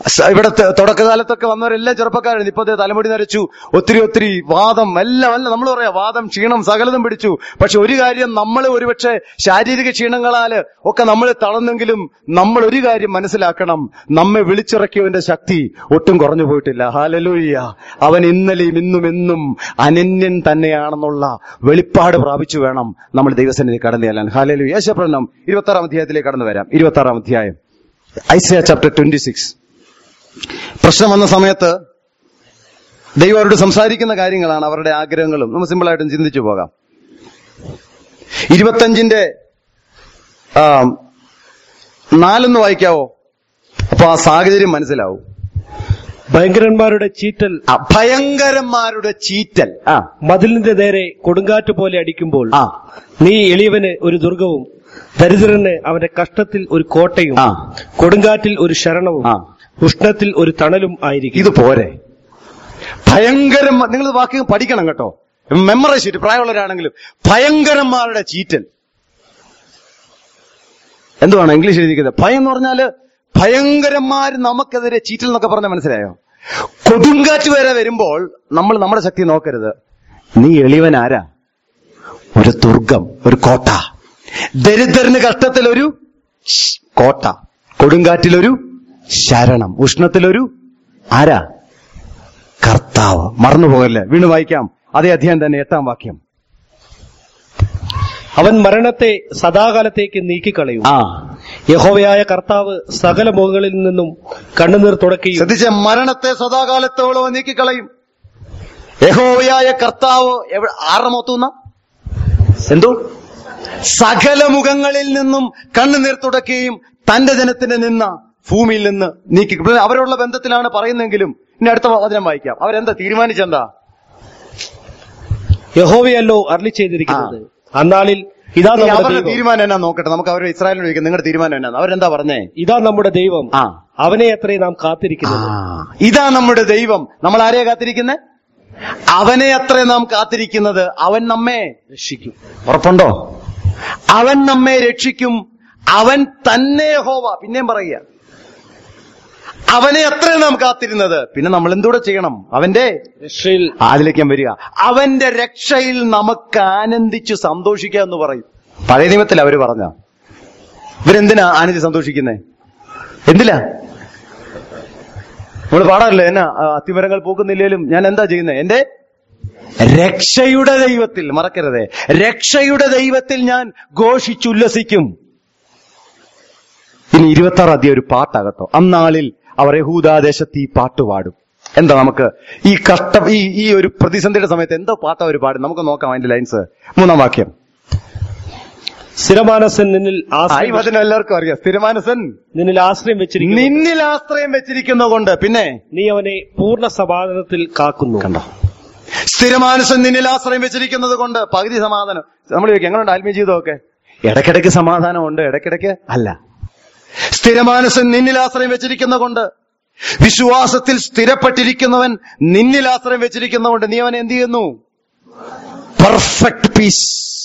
ഇവിടെ തുടക്കകാലത്തൊക്കെ വന്നവരെല്ലാം ചെറുപ്പക്കാരാണ്. ഇപ്പൊ തലമുടി നരച്ചു, ഒത്തിരി വാദം എല്ലാം നമ്മൾ പറയാം, വാദം, ക്ഷീണം സകലതും പിടിച്ചു. പക്ഷെ ഒരു കാര്യം, നമ്മൾ ഒരുപക്ഷെ ശാരീരിക ക്ഷീണങ്ങളാല് ഒക്കെ നമ്മൾ തളർന്നെങ്കിലും നമ്മൾ ഒരു കാര്യം മനസ്സിലാക്കണം, നമ്മെ വിളിച്ചിറക്കിയവന്റെ ശക്തി ഒട്ടും കുറഞ്ഞു പോയിട്ടില്ല. ഹല്ലേലൂയ. അവൻ ഇന്നലെയും ഇന്നും എന്നും അനന്യൻ തന്നെയാണെന്നുള്ള വെളിപ്പാട് പ്രാപിച്ചു വേണം നമ്മൾ ദൈവസന്നിധി കടന്നു ചെല്ലാൻ. ഹല്ലേലൂയ. യേശുപ്രവചനം 26-ാം അധ്യായത്തിലേക്ക് കടന്നു വരാം. 26-ാം അധ്യായം, ഐസയ ചാപ്റ്റർ 26. പ്രശ്നം വന്ന സമയത്ത് ദൈവം അവരോട് സംസാരിക്കുന്ന കാര്യങ്ങളാണ്, അവരുടെ ആഗ്രഹങ്ങളും. നമുക്ക് സിമ്പിളായിട്ടും ചിന്തിച്ചു പോകാം. 25-ന്റെ 4 വായിക്കാവോ? അപ്പൊ ആ സാഹചര്യം മനസ്സിലാവും. ഭയങ്കരന്മാരുടെ ചീറ്റൽ, ഭയങ്കരന്മാരുടെ ചീറ്റൽ മതിലിന്റെ നേരെ കൊടുങ്കാറ്റ് പോലെ അടിക്കുമ്പോൾ നീ എളിയവന് ഒരു ദുർഗവും ദരിദ്രന് അവന്റെ കഷ്ടത്തിൽ ഒരു കോട്ടയും കൊടുങ്കാറ്റിൽ ഒരു ശരണവും ഉഷ്ണത്തിൽ ഒരു തണലും ആയിരിക്കും. ഇത് പോരെ? ഭയങ്കരം, നിങ്ങൾ വാക്യം പഠിക്കണം കേട്ടോ, മെമ്മറൈസ് ചെയ്തിട്ട് പ്രായമുള്ളവരാണെങ്കിലും. ഭയങ്കരന്മാരുടെ ചീറ്റൽ എന്തുവാണ് ഇംഗ്ലീഷ് എഴുതിയിരിക്കുന്നത്? ഭയം എന്ന് പറഞ്ഞാല് ഭയങ്കരന്മാർ നമുക്കെതിരെ ചീറ്റൽ എന്നൊക്കെ പറഞ്ഞാൽ മനസ്സിലായോ? കൊടുങ്കാറ്റ് വരെ വരുമ്പോൾ നമ്മൾ നമ്മുടെ ശക്തി നോക്കരുത്. നീ എളിവൻ ആരാ? ഒരു ദുർഗം, ഒരു കോട്ട. ദരിദ്രന് കഷ്ടത്തിലൊരു കോട്ട, കൊടുങ്കാറ്റിലൊരു ശരണം, ഉഷ്ണത്തിലൊരു ആരാ? കർത്താവ്. മറന്നുപോകല്ലേ, വീണ്ടും വായിക്കാം. അതേ അധ്യായം തന്നെ 8-ാം വാക്യം. അവൻ മരണത്തെ സദാകാലത്തേക്ക് നീക്കിക്കളയും. യഹോവയായ കർത്താവ് സകല മുഖങ്ങളിൽ നിന്നും കണ്ണുനീർ തുടക്കുകയും. ശ്രദ്ധിച്ച, മരണത്തെ സദാകാലത്തോളം നീക്കിക്കളയും. യഹോവയായ കർത്താവ് ആരുടെ മുഖത്തുനിന്ന? എന്തോ? സകല മുഖങ്ങളിൽ നിന്നും കണ്ണുനീർ തുടക്കുകയും തന്റെ ജനത്തിന് നിന്ന ഭൂമിയിൽ നിന്ന് നീക്കി. അവരുള്ള ബന്ധത്തിലാണ് പറയുന്നെങ്കിലും ഇനി അടുത്ത വചനം വായിക്കാം. അവരെന്താ തീരുമാനിച്ചെന്താ? യഹോവയല്ലോ അരുളി ചെയ്തിരിക്കുന്നത്, അന്നാളിൽ ഇതാ അവരുടെ തീരുമാനം എന്നാ നോക്കട്ടെ. നമുക്ക് അവരുടെ ഇസ്രായേലിനോട് ചോദിക്കാം, നിങ്ങളുടെ തീരുമാനം എന്നാ? അവരെന്താ പറഞ്ഞേ? ഇതാ നമ്മുടെ ദൈവം, അവനെ അത്രേ നാം കാത്തിരിക്കുന്നത്. ഇതാ നമ്മുടെ ദൈവം. നമ്മൾ ആരെയാ കാത്തിരിക്കുന്നത്? അവനെ അത്രേ നാം കാത്തിരിക്കുന്നത്. അവൻ നമ്മെ രക്ഷിക്കും. ഉറപ്പുണ്ടോ? അവൻ നമ്മെ രക്ഷിക്കും. അവൻ തന്നെ യഹോവ. പിന്നെയും പറയുക, അവനെ അത്രേ നാം കാത്തിരുന്നത്. പിന്നെ നമ്മൾ എന്തുകൂടെ ചെയ്യണം? അവന്റെ രക്ഷയിൽ. അതിലേക്ക് വരിക. അവന്റെ രക്ഷയിൽ നമുക്ക് ആനന്ദിച്ചു സന്തോഷിക്കുക എന്ന് പറയും. പഴയ നിയമത്തിൽ അവര് പറഞ്ഞ, ഇവരെന്തിനാ ആനന്ദിച്ച് സന്തോഷിക്കുന്നേ? എന്തിലാ? നമ്മൾ പാടാറില്ലേ, എന്നാ അത്തിമരങ്ങൾ പൂക്കുന്നില്ലേലും ഞാൻ എന്താ ചെയ്യുന്നത്? എന്റെ രക്ഷയുടെ ദൈവത്തിൽ, മറക്കരുതേ, രക്ഷയുടെ ദൈവത്തിൽ ഞാൻ ഘോഷിച്ചുല്ലസിക്കും. ഇനി 26-ാം അധ്യായം ഒരു പാട്ടാകട്ടോ. അന്നാളിൽ അവർ യഹൂദാദേശത്ത് ഈ പാട്ട് പാടും. എന്താ നമുക്ക് ഈ ഈ ഒരു പ്രതിസന്ധിയുടെ സമയത്ത് എന്തോ പാട്ടാ ഒരു പാടും? നമുക്ക് നോക്കാം അതിന്റെ ലൈൻസ്. 3-ാം വാക്യം. സ്ഥിരമാനസൻ നിന്നിൽ വചനം എല്ലാവർക്കും അറിയാം. സ്ഥിരമാനസൻ നിന്നിൽ ആശ്രയം വെച്ചിരിക്കുന്നു. നിന്നിൽ ആശ്രയം വെച്ചിരിക്കുന്നതുകൊണ്ട് പിന്നെ നീ അവനെ പൂർണ്ണ സമാധാനത്തിൽ കാക്കുന്നു. കണ്ടോ? സ്ഥിരമാനസൻ നിന്നിൽ ആശ്രയം വെച്ചിരിക്കുന്നത് കൊണ്ട് പകുതി സമാധാനം. നമ്മൾ ചോദിക്കും, എങ്ങനെയുണ്ട് ആത്മീയ ജീവിതമൊക്കെ? ഇടയ്ക്കിടയ്ക്ക് സമാധാനമുണ്ട്, ഇടയ്ക്കിടയ്ക്ക് അല്ല. സ്ഥിരമാനസൻ നിന്നിൽ ആശ്രയം വെച്ചിരിക്കുന്ന കൊണ്ട്, വിശ്വാസത്തിൽ സ്ഥിരപ്പെട്ടിരിക്കുന്നവൻ നിന്നിൽ ആശ്രയം വെച്ചിരിക്കുന്നതുകൊണ്ട് നീ അവനെ എന്ത് ചെയ്യുന്നു? പെർഫെക്റ്റ് പീസ്,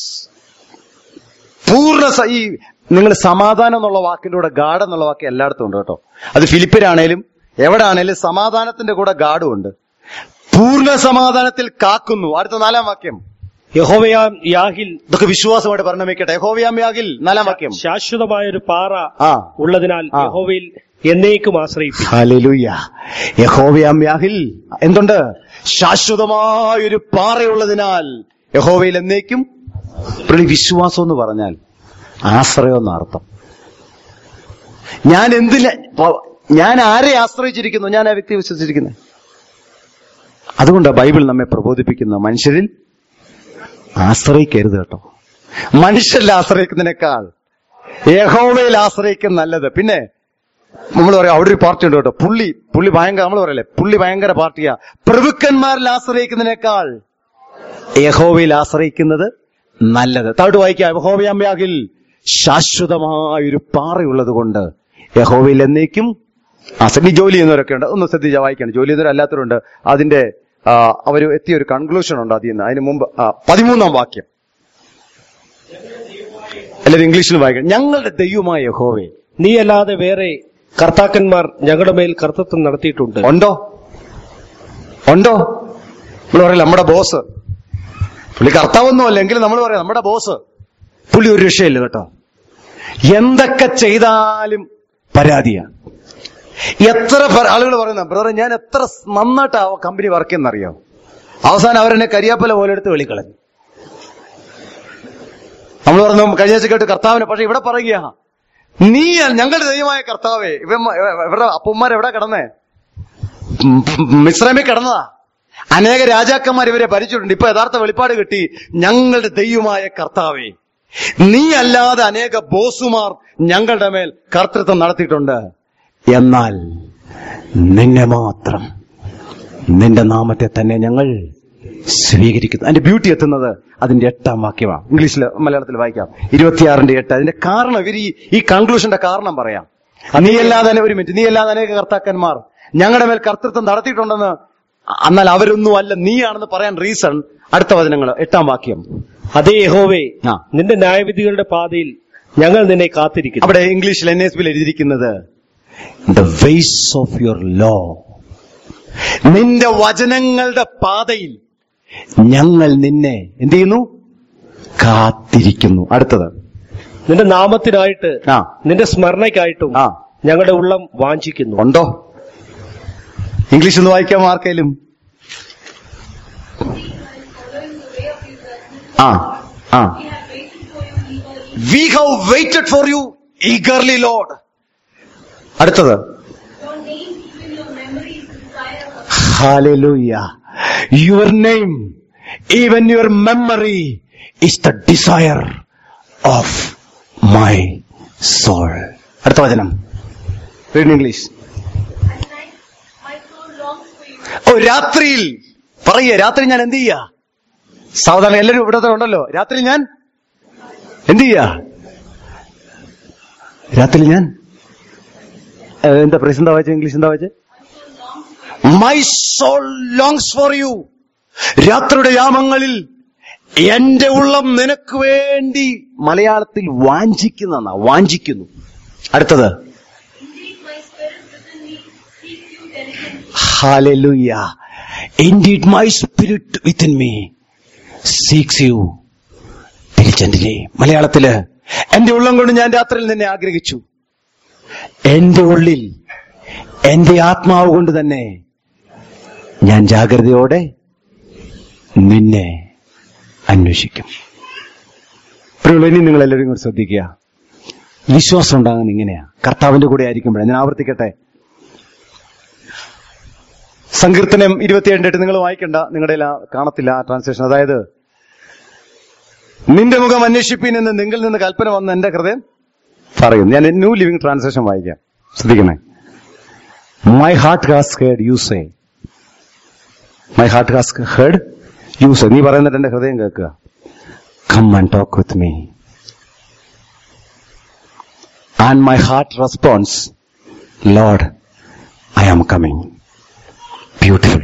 പൂർണ്ണ. ഈ നിങ്ങൾ സമാധാനം എന്നുള്ള വാക്കിന്റെ കൂടെ ഗാഡ് എന്നുള്ള വാക്ക് എല്ലായിടത്തും ഉണ്ട് കേട്ടോ. അത് ഫിലിപ്പിലാണേലും എവിടെ ആണേലും സമാധാനത്തിന്റെ കൂടെ ഗാഡും ഉണ്ട്. പൂർണ്ണ സമാധാനത്തിൽ കാക്കുന്നു. അടുത്ത 4-ാം വാക്യം. യഹോവയാം യാഹിൽ. ഇതൊക്കെ വിശ്വാസമായിട്ട് പറഞ്ഞേക്കട്ടെ. യഹോവയാം യാഹിൽ 4-ാം വാക്യം. ശാശ്വതമായൊരു പാറ ഉള്ളതിനാൽ യഹോവയിൽ എന്നേക്കും ആശ്രയിക്കും. ഹല്ലേലൂയ. യഹോവയാം യാഹിൽ എന്തുണ്ട്? ശാശ്വതമായൊരു പാറയുള്ളതിനാൽ യഹോവയിൽ എന്നേക്കും. വിശ്വാസം എന്ന് പറഞ്ഞാൽ ആശ്രയം എന്നർത്ഥം. ഞാൻ ആരെ ആശ്രയിച്ചിരിക്കുന്നു? ഞാൻ ആ വ്യക്തിയെ വിശ്വസിച്ചിരിക്കുന്നത്. അതുകൊണ്ട് ബൈബിൾ നമ്മെ പ്രബോധിപ്പിക്കുന്ന മനുഷ്യരിൽ ആശ്രയിക്കരുത് കേട്ടോ. മനുഷ്യരിൽ ആശ്രയിക്കുന്നതിനേക്കാൾ യഹോവയിൽ ആശ്രയിക്കുന്ന നല്ലത്. പിന്നെ നമ്മൾ പറയാം, അവിടെ ഒരു പാർട്ടി ഉണ്ട് കേട്ടോ, പുള്ളി ഭയങ്കര, നമ്മൾ പറയല്ലേ പുള്ളി ഭയങ്കര പാർട്ടിയാ. പ്രഭുക്കന്മാരിൽ ആശ്രയിക്കുന്നതിനേക്കാൾ യഹോവയിൽ ആശ്രയിക്കുന്നത് നല്ലത്. താഴോട്ട് വായിക്കാം. യഹോവയാം യാഹിൽ ശാശ്വതമായൊരു പാറയുള്ളത് കൊണ്ട് യഹോവയിൽ എന്നേക്കും ആശ്രയിക്കും. ജോലി ചെയ്യുന്നവരൊക്കെ ഉണ്ട്, ഒന്ന് ശ്രദ്ധിച്ചാൽ വായിക്കണം. ജോലി ചെയ്യുന്നവർ അല്ലാത്തവരുണ്ട്. അതിന്റെ അവർ എത്തിയ ഒരു കൺക്ലൂഷൻ ഉണ്ട് അതിൽ നിന്ന്. അതിന് മുമ്പ് 13-ാം വാക്യം എല്ലാവരും ഇംഗ്ലീഷിൽ വായിക്കണം. ഞങ്ങളുടെ ദൈവമായ യഹോവേ, നീ അല്ലാതെ വേറെ കർത്താക്കന്മാർ ഞങ്ങളുടെ മേൽ കർത്തൃത്വം നടത്തിയിട്ടുണ്ട്. ഉണ്ടോ? നമ്മൾ പറയില്ല നമ്മുടെ ബോസ്, പുള്ളി കർത്താവൊന്നുമല്ല, എങ്കിലും നമ്മൾ പറയാം നമ്മുടെ ബോസ്, പുള്ളി ഒരു രക്ഷയില്ല കേട്ടോ. എന്തൊക്കെ ചെയ്താലും പരാതിയാണ്. എത്ര ആളുകൾ പറയുന്ന ബ്രദറെ ഞാൻ എത്ര നന്നായിട്ട് ആ കമ്പനി വർക്ക് ചെയ്യുന്നറിയോ, അവസാനം അവരെന്നെ കരിയാപ്പല പോലെ എടുത്ത് വെളിക്കളഞ്ഞു. നമ്മൾ പറഞ്ഞു കഴിഞ്ഞ ആഴ്ച കേട്ട് കർത്താവിനെ, പക്ഷെ ഇവിടെ പറയുക നീ ഞങ്ങളുടെ ദൈവമായ കർത്താവേ, ഇവരുടെ അപ്പന്മാരെവിടെ കിടന്നേ? മിസ്രൈമിൽ കിടന്നതാ. അനേക രാജാക്കന്മാർ ഇവരെ ഭരിച്ചിട്ടുണ്ട്. ഇപ്പൊ യഥാർത്ഥ വെളിപ്പാട് കിട്ടി, ഞങ്ങളുടെ ദൈവമായ കർത്താവേ, നീ അല്ലാതെ അനേക ബോസുമാർ ഞങ്ങളുടെ മേൽ കർത്തൃത്വം നടത്തിയിട്ടുണ്ട്. എന്നാൽ നിന്നെ മാത്രം, നിന്റെ നാമത്തെ തന്നെ ഞങ്ങൾ സ്വീകരിക്കുന്നു. അതിന്റെ ബ്യൂട്ടി എത്തുന്നത് അതിന്റെ 8-ാം വാക്യമാണ്. ഇംഗ്ലീഷിൽ മലയാളത്തിൽ വായിക്കാം. 26:8. അതിന്റെ കാരണം ഇവർ ഈ കൺക്ലൂഷന്റെ കാരണം പറയാം. നീയല്ലാതെ അനേക കർത്താക്കന്മാർ ഞങ്ങളുടെ മേൽ കർത്തൃത്വം നടത്തിയിട്ടുണ്ടെന്ന്, എന്നാൽ അവരൊന്നും അല്ല, നീയാണെന്ന് പറയാൻ റീസൺ അടുത്ത വചനങ്ങൾ 8-ാം വാക്യം. അതേ യഹോവേ, നിന്റെ ന്യായവിധികളുടെ പാതയിൽ ഞങ്ങൾ നിന്നെ കാത്തിരിക്കുന്നു. അവിടെ ഇംഗ്ലീഷിൽ NSBയിൽ എഴുതിയിരിക്കുന്നത് the ways of your law, നിന്റെ വചനങ്ങളുടെ പാതയിൽ ഞങ്ങൾ നിന്നെ എന്ത് ചെയ്യുന്നു? കാത്തിരിക്കുന്നു. അടുത്തത് നിന്റെ നാമത്തിനായിട്ട്, നിന്റെ സ്മരണയ്ക്കായിട്ടും ഞങ്ങളുടെ ഉള്ളം വാഞ്ചിക്കുന്നു. ഉണ്ടോ? ഇംഗ്ലീഷ് ഒന്ന് വായിക്കാം ആർക്കേലും. We have waited for you eagerly, Lord. അടുത്തത് Hallelujah. Your name, even your memory is the desire of my soul. അടുത്ത വചനം. Read in English. രാത്രിയിൽ പറയേ, രാത്രി ഞാൻ എന്ത് ചെയ്യാ? സാവധാനം എല്ലാവരും ഇവിടെ ഉണ്ടല്ലോ. രാത്രി ഞാൻ എന്ത് ചെയ്യാ? രാത്രി ഞാൻ എന്താ പ്രൈസ് എന്താ വായിച്ചത്? ഇംഗ്ലീഷ് എന്താ വായിച്ചത്? My soul longs for you. രാത്രിയുടെ യാമങ്ങളിൽ എന്റെ ഉള്ളം നിനക്ക് വേണ്ടി, മലയാളത്തിൽ വാഞ്ചിക്കുന്നു. അടുത്തത് Hallelujah. Indeed my spirit within me seeks you diligently. മലയാളത്തില് എന്റെ ഉള്ളം കൊണ്ട് ഞാൻ രാത്രിയിൽ നിന്നെ ആഗ്രഹിച്ചു. എന്റെ ഉള്ളിൽ എന്റെ ആത്മാവ് കൊണ്ട് തന്നെ ഞാൻ ജാഗ്രതയോടെ നിന്നെ അന്വേഷിക്കും. ഇനി നിങ്ങൾ എല്ലാവരും കൂടി ശ്രദ്ധിക്കുക. വിശ്വാസം ഉണ്ടാകുന്നത് ഇങ്ങനെയാ, കർത്താവിന്റെ കൂടെ ആയിരിക്കുമ്പോഴേ. ഞാൻ ആവർത്തിക്കട്ടെ, സങ്കീർത്തനം 27:8 നിങ്ങൾ വായിക്കണ്ട, നിങ്ങളുടെ കാണത്തില്ല ആ ട്രാൻസ്ലേഷൻ. അതായത് നിന്റെ മുഖം അന്വേഷിപ്പീൻ എന്ന് നിങ്ങളിൽ നിന്ന് കൽപ്പന വന്ന് എന്റെ ഹൃദയം പറയും. ഞാൻ ന്യൂ ലിവിംഗ് ട്രാൻസ്ലേഷൻ വായിക്കാം, ശ്രദ്ധിക്കണേ. My heart has heard you say, my heart has heard you say, നീ പറയുന്നിട്ട് എന്റെ ഹൃദയം കേൾക്കുക. Come and talk with me and my heart response, Lord I am coming. Beautiful.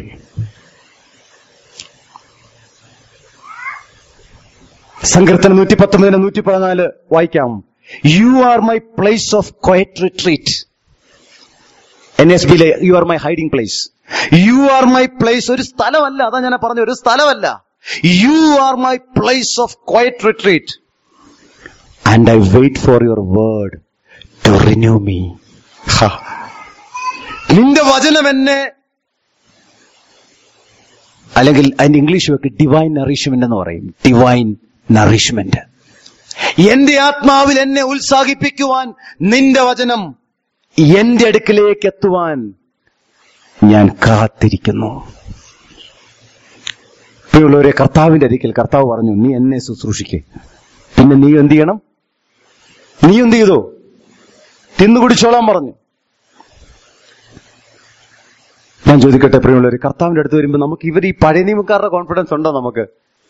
സങ്കീർത്തനം 119:114 വായിക്കാം. You are my place of quiet retreat. NSBയിലെ you are my hiding place. You are my place, ഒരു സ്ഥലമല്ല, അതാ ഞാൻ പറഞ്ഞ ഒരു സ്ഥലമല്ല. You are my place of quiet retreat and I wait for your word to renew me. നിന്റെ വചനം എന്നെ, അല്ലെങ്കിൽ അതിന്റെ ഇംഗ്ലീഷ് വെക്ക് ഡിവൈൻ നറിഷ്മെന്റ് എന്ന് പറയും. Divine nourishment. എന്റെ ആത്മാവിൽ എന്നെ ഉത്സാഹിപ്പിക്കുവാൻ നിന്റെ വചനം എന്റെ അടുക്കിലേക്ക് എത്തുവാൻ ഞാൻ കാത്തിരിക്കുന്നു. പ്രിയമുള്ളവരെ, കർത്താവിന്റെ അടുക്കൽ കർത്താവ് പറഞ്ഞു, നീ എന്നെ ശുശ്രൂഷിക്ക്. പിന്നെ നീ എന്ത് ചെയ്യണം? നീ എന്ത് ചെയ്തു? തിന്നുകുടിച്ചോളാൻ പറഞ്ഞു. ഞാൻ ചോദിക്കട്ടെ പ്രിയമുള്ളവർ, കർത്താവിന്റെ അടുത്ത് വരുമ്പോൾ നമുക്ക് ഈ പഴയ നിയമക്കാരുടെ കോൺഫിഡൻസ് ഉണ്ടോ? നമുക്ക്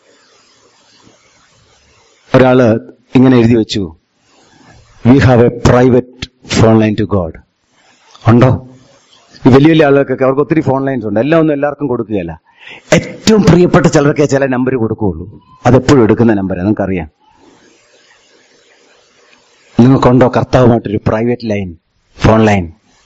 ഒരാള് ഇങ്ങനെ എഴുതി വെച്ചു, we have a private phone line to God. ഉണ്ടോ? ഈ വലിയ വലിയ ആളുകൾക്കൊക്കെ അവർക്ക് ഒത്തിരി ഫോൺ ലൈൻസ് ഉണ്ട്. എല്ലാം ഒന്നും എല്ലാവർക്കും കൊടുക്കുകയല്ല. ഏറ്റവും പ്രിയപ്പെട്ട ചിലർക്കേ ചില നമ്പർ കൊടുക്കുകയുള്ളൂ. അതെപ്പോഴും എടുക്കുന്ന നമ്പരാണ്, നിങ്ങൾക്കറിയാം. നിങ്ങൾക്കുണ്ടോ കർത്താവുമായിട്ടൊരു പ്രൈവറ്റ് ലൈൻ, ഫോൺ ലൈൻ?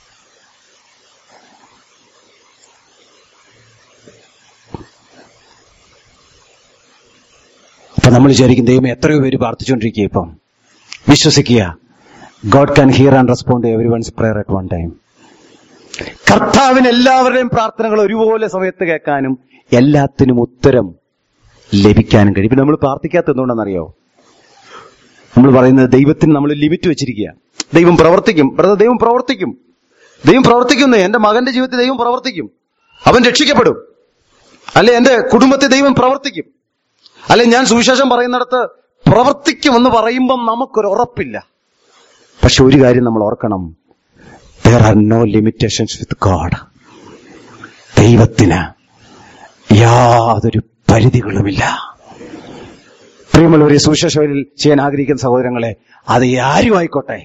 അപ്പൊ നമ്മൾ വിചാരിക്കും ദൈവം എത്രയോ പേര് പ്രാർത്ഥിച്ചുകൊണ്ടിരിക്കുക. ഇപ്പം വിശ്വസിക്കുക, God can hear and respond to everyone's prayer at one time. കർത്താവിന് എല്ലാവരുടെയും പ്രാർത്ഥനകൾ ഒരുപോലെ സമയത്ത് കേൾക്കാനും എല്ലാത്തിനും ഉത്തരം ലഭിക്കാനും കഴിയും. ഇപ്പൊ നമ്മൾ പ്രാർത്ഥിക്കാത്ത എന്തുകൊണ്ടാണെന്നറിയോ? നമ്മൾ പറയുന്നത് ദൈവത്തിന് നമ്മൾ ലിമിറ്റ് വെച്ചിരിക്കുക. ദൈവം പ്രവർത്തിക്കും, ദൈവം പ്രവർത്തിക്കും, ദൈവം പ്രവർത്തിക്കുന്നേ. എന്റെ മകന്റെ ജീവിതത്തിൽ ദൈവം പ്രവർത്തിക്കും, അവൻ രക്ഷിക്കപ്പെടും. അല്ലെ എന്റെ കുടുംബത്തിൽ ദൈവം പ്രവർത്തിക്കും. അല്ലെ ഞാൻ സുവിശേഷം പറയുന്നിടത്ത് പ്രവർത്തിക്കുമെന്ന് പറയുമ്പം നമുക്കൊരു ഉറപ്പില്ല. പക്ഷെ ഒരു കാര്യം നമ്മൾ ഓർക്കണം, there are no limitations with God. ദൈവത്തിന് യാതൊരു പരിധികളുമില്ല. പ്രിയമുള്ളവരെ, സുവിശേഷം ചെയ്യാൻ ആഗ്രഹിക്കുന്ന സഹോദരങ്ങളെ, അത് ആരും ആയിക്കോട്ടെ,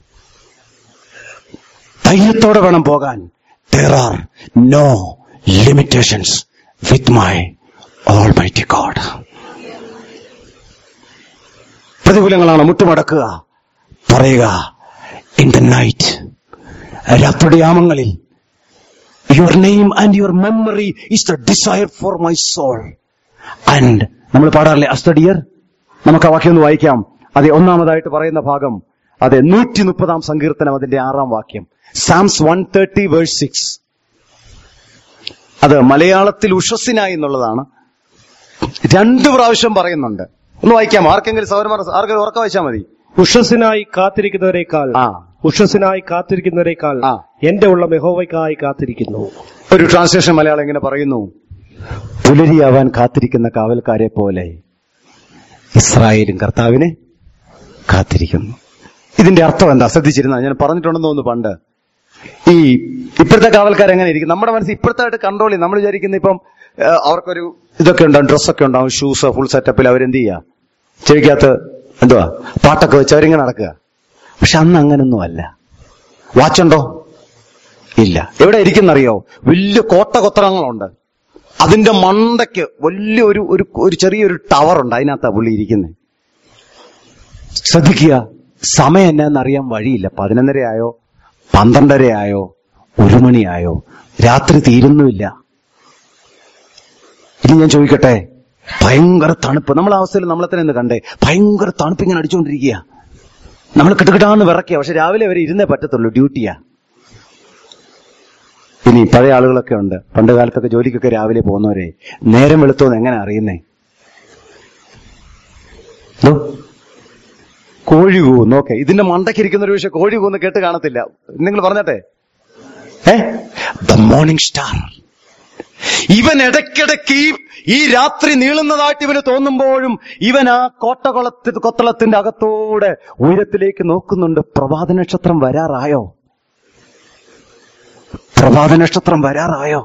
ധൈര്യത്തോടെ വേണം പോകാൻ. There are no limitations with my Almighty God. പ്രതികൂലങ്ങളാണ്, മുട്ടുമടക്കുക, പറയുക, ഇൻ ദ നൈറ്റ്, രാത്രിയുടെ യാമങ്ങളിൽ, your name and your memory is the desire for my soul. And നമ്മൾ പാടാറില്ലേ അസ് ദ ഡിയർ? നമുക്ക് ആ വാക്യം ഒന്ന് വായിക്കാം. അതെ, ഒന്നാമതായിട്ട് പറയുന്ന ഭാഗം, അതെ, 130 സങ്കീർത്തനം, അതിന്റെ 6 വാക്യം, സാംസ് 130 വേഴ്സ് 6. അത് മലയാളത്തിൽ ഉഷസ്സിനായി എന്നുള്ളതാണ്. 2 പ്രാവശ്യം പറയുന്നുണ്ട്. ഒന്ന് വായിക്കാം. ആർക്കെങ്കിലും സൗരന്മാർ ആർക്കെങ്കിലും ഉറക്കം വായിച്ചാൽ മതി. ഉഷസ്സിനായി കാത്തിരിക്കുന്നവരെക്കാൾ എന്റെ ഉള്ളം യഹോവയ്ക്കായി കാത്തിരിക്കുന്നു. ഒരു ട്രാൻസ്ലേഷൻ മലയാളം ഇങ്ങനെ പറയുന്നു, പുലരിയാവാൻ കാത്തിരിക്കുന്ന കാവൽക്കാരെ പോലെ ഇസ്രായേലും കർത്താവിനെ കാത്തിരിക്കുന്നു. ഇതിന്റെ അർത്ഥം എന്താ? ശ്രദ്ധിച്ചിരുന്ന ഞാൻ പറഞ്ഞിട്ടുണ്ടെന്ന് തോന്നുന്നു പണ്ട്. ഈ ഇപ്പോഴത്തെ കാവൽക്കാരെങ്ങനെ ഇരിക്കും? നമ്മുടെ മനസ്സിൽ ഇപ്പോഴത്തെ കൺട്രോൾ ചെയ്യും. നമ്മൾ വിചാരിക്കുന്ന ഇപ്പം അവർക്കൊരു ഇതൊക്കെ ഉണ്ടാവും, ഡ്രസ്സൊക്കെ ഉണ്ടാവും, ഷൂസ് ഫുൾ സെറ്റപ്പിൽ അവരെന്ത് ചെയ്യുക, ചെവിക്കകത്ത് എന്തുവാ പാട്ടൊക്കെ വെച്ച് അവരിങ്ങനെ നടക്കുക. പക്ഷെ അന്ന് അങ്ങനൊന്നും അല്ല. വാച്ചുണ്ടോ? ഇല്ല. എവിടെ ഇരിക്കുന്നറിയോ? വലിയ കോട്ടകൊത്തളങ്ങളുണ്ട്. അതിന്റെ മണ്ടയ്ക്ക് വലിയ ഒരു ചെറിയൊരു ടവറുണ്ട്. അതിനകത്താ പുള്ളി ഇരിക്കുന്നത്. ശ്രദ്ധിക്കുക, സമയം എന്നാന്നറിയാൻ വഴിയില്ല. 11:30 ആയോ, 12:30 ആയോ, 1 മണിയായോ, രാത്രി തീരുന്നുമില്ല. ഇനി ഞാൻ ചോദിക്കട്ടെ, ഭയങ്കര തണുപ്പ്, നമ്മളെ അവസ്ഥയിൽ നമ്മളെ തന്നെ ഒന്ന് കണ്ടേ, ഭയങ്കര തണുപ്പ് ഇങ്ങനെ അടിച്ചുകൊണ്ടിരിക്കുക, നമ്മൾ കിട്ടുകിട്ടാന്ന് വിറക്കുക. പക്ഷെ രാവിലെ വരെ ഇരുന്നേ പറ്റത്തുള്ളൂ, ഡ്യൂട്ടിയാ. ഇനി പഴയ ആളുകളൊക്കെ ഉണ്ട്, പണ്ട് കാലത്തൊക്കെ ജോലിക്കൊക്കെ രാവിലെ പോകുന്നവരെ, നേരം വെളുത്തോന്ന് എങ്ങനെ അറിയുന്നേ? കോഴി കൂന്ന്. ഓക്കെ, ഇതിന്റെ മണ്ടയ്ക്കിരിക്കുന്ന ഒരു പക്ഷെ കോഴി കൂന്ന് കേട്ട് കാണത്തില്ല. നിങ്ങൾ പറഞ്ഞട്ടെ, ദ മോർണിംഗ് സ്റ്റാർ. ഇവൻ ഇടയ്ക്കിടയ്ക്ക് ഈ രാത്രി നീളുന്നതായിട്ട് ഇവന് തോന്നുമ്പോഴും ഇവൻ ആ കൊത്തളത്തിന്റെ അകത്തൂടെ ഉയരത്തിലേക്ക് നോക്കുന്നുണ്ട്. പ്രഭാത നക്ഷത്രം വരാറായോ? പ്രഭാത നക്ഷത്രം വരാറായോ?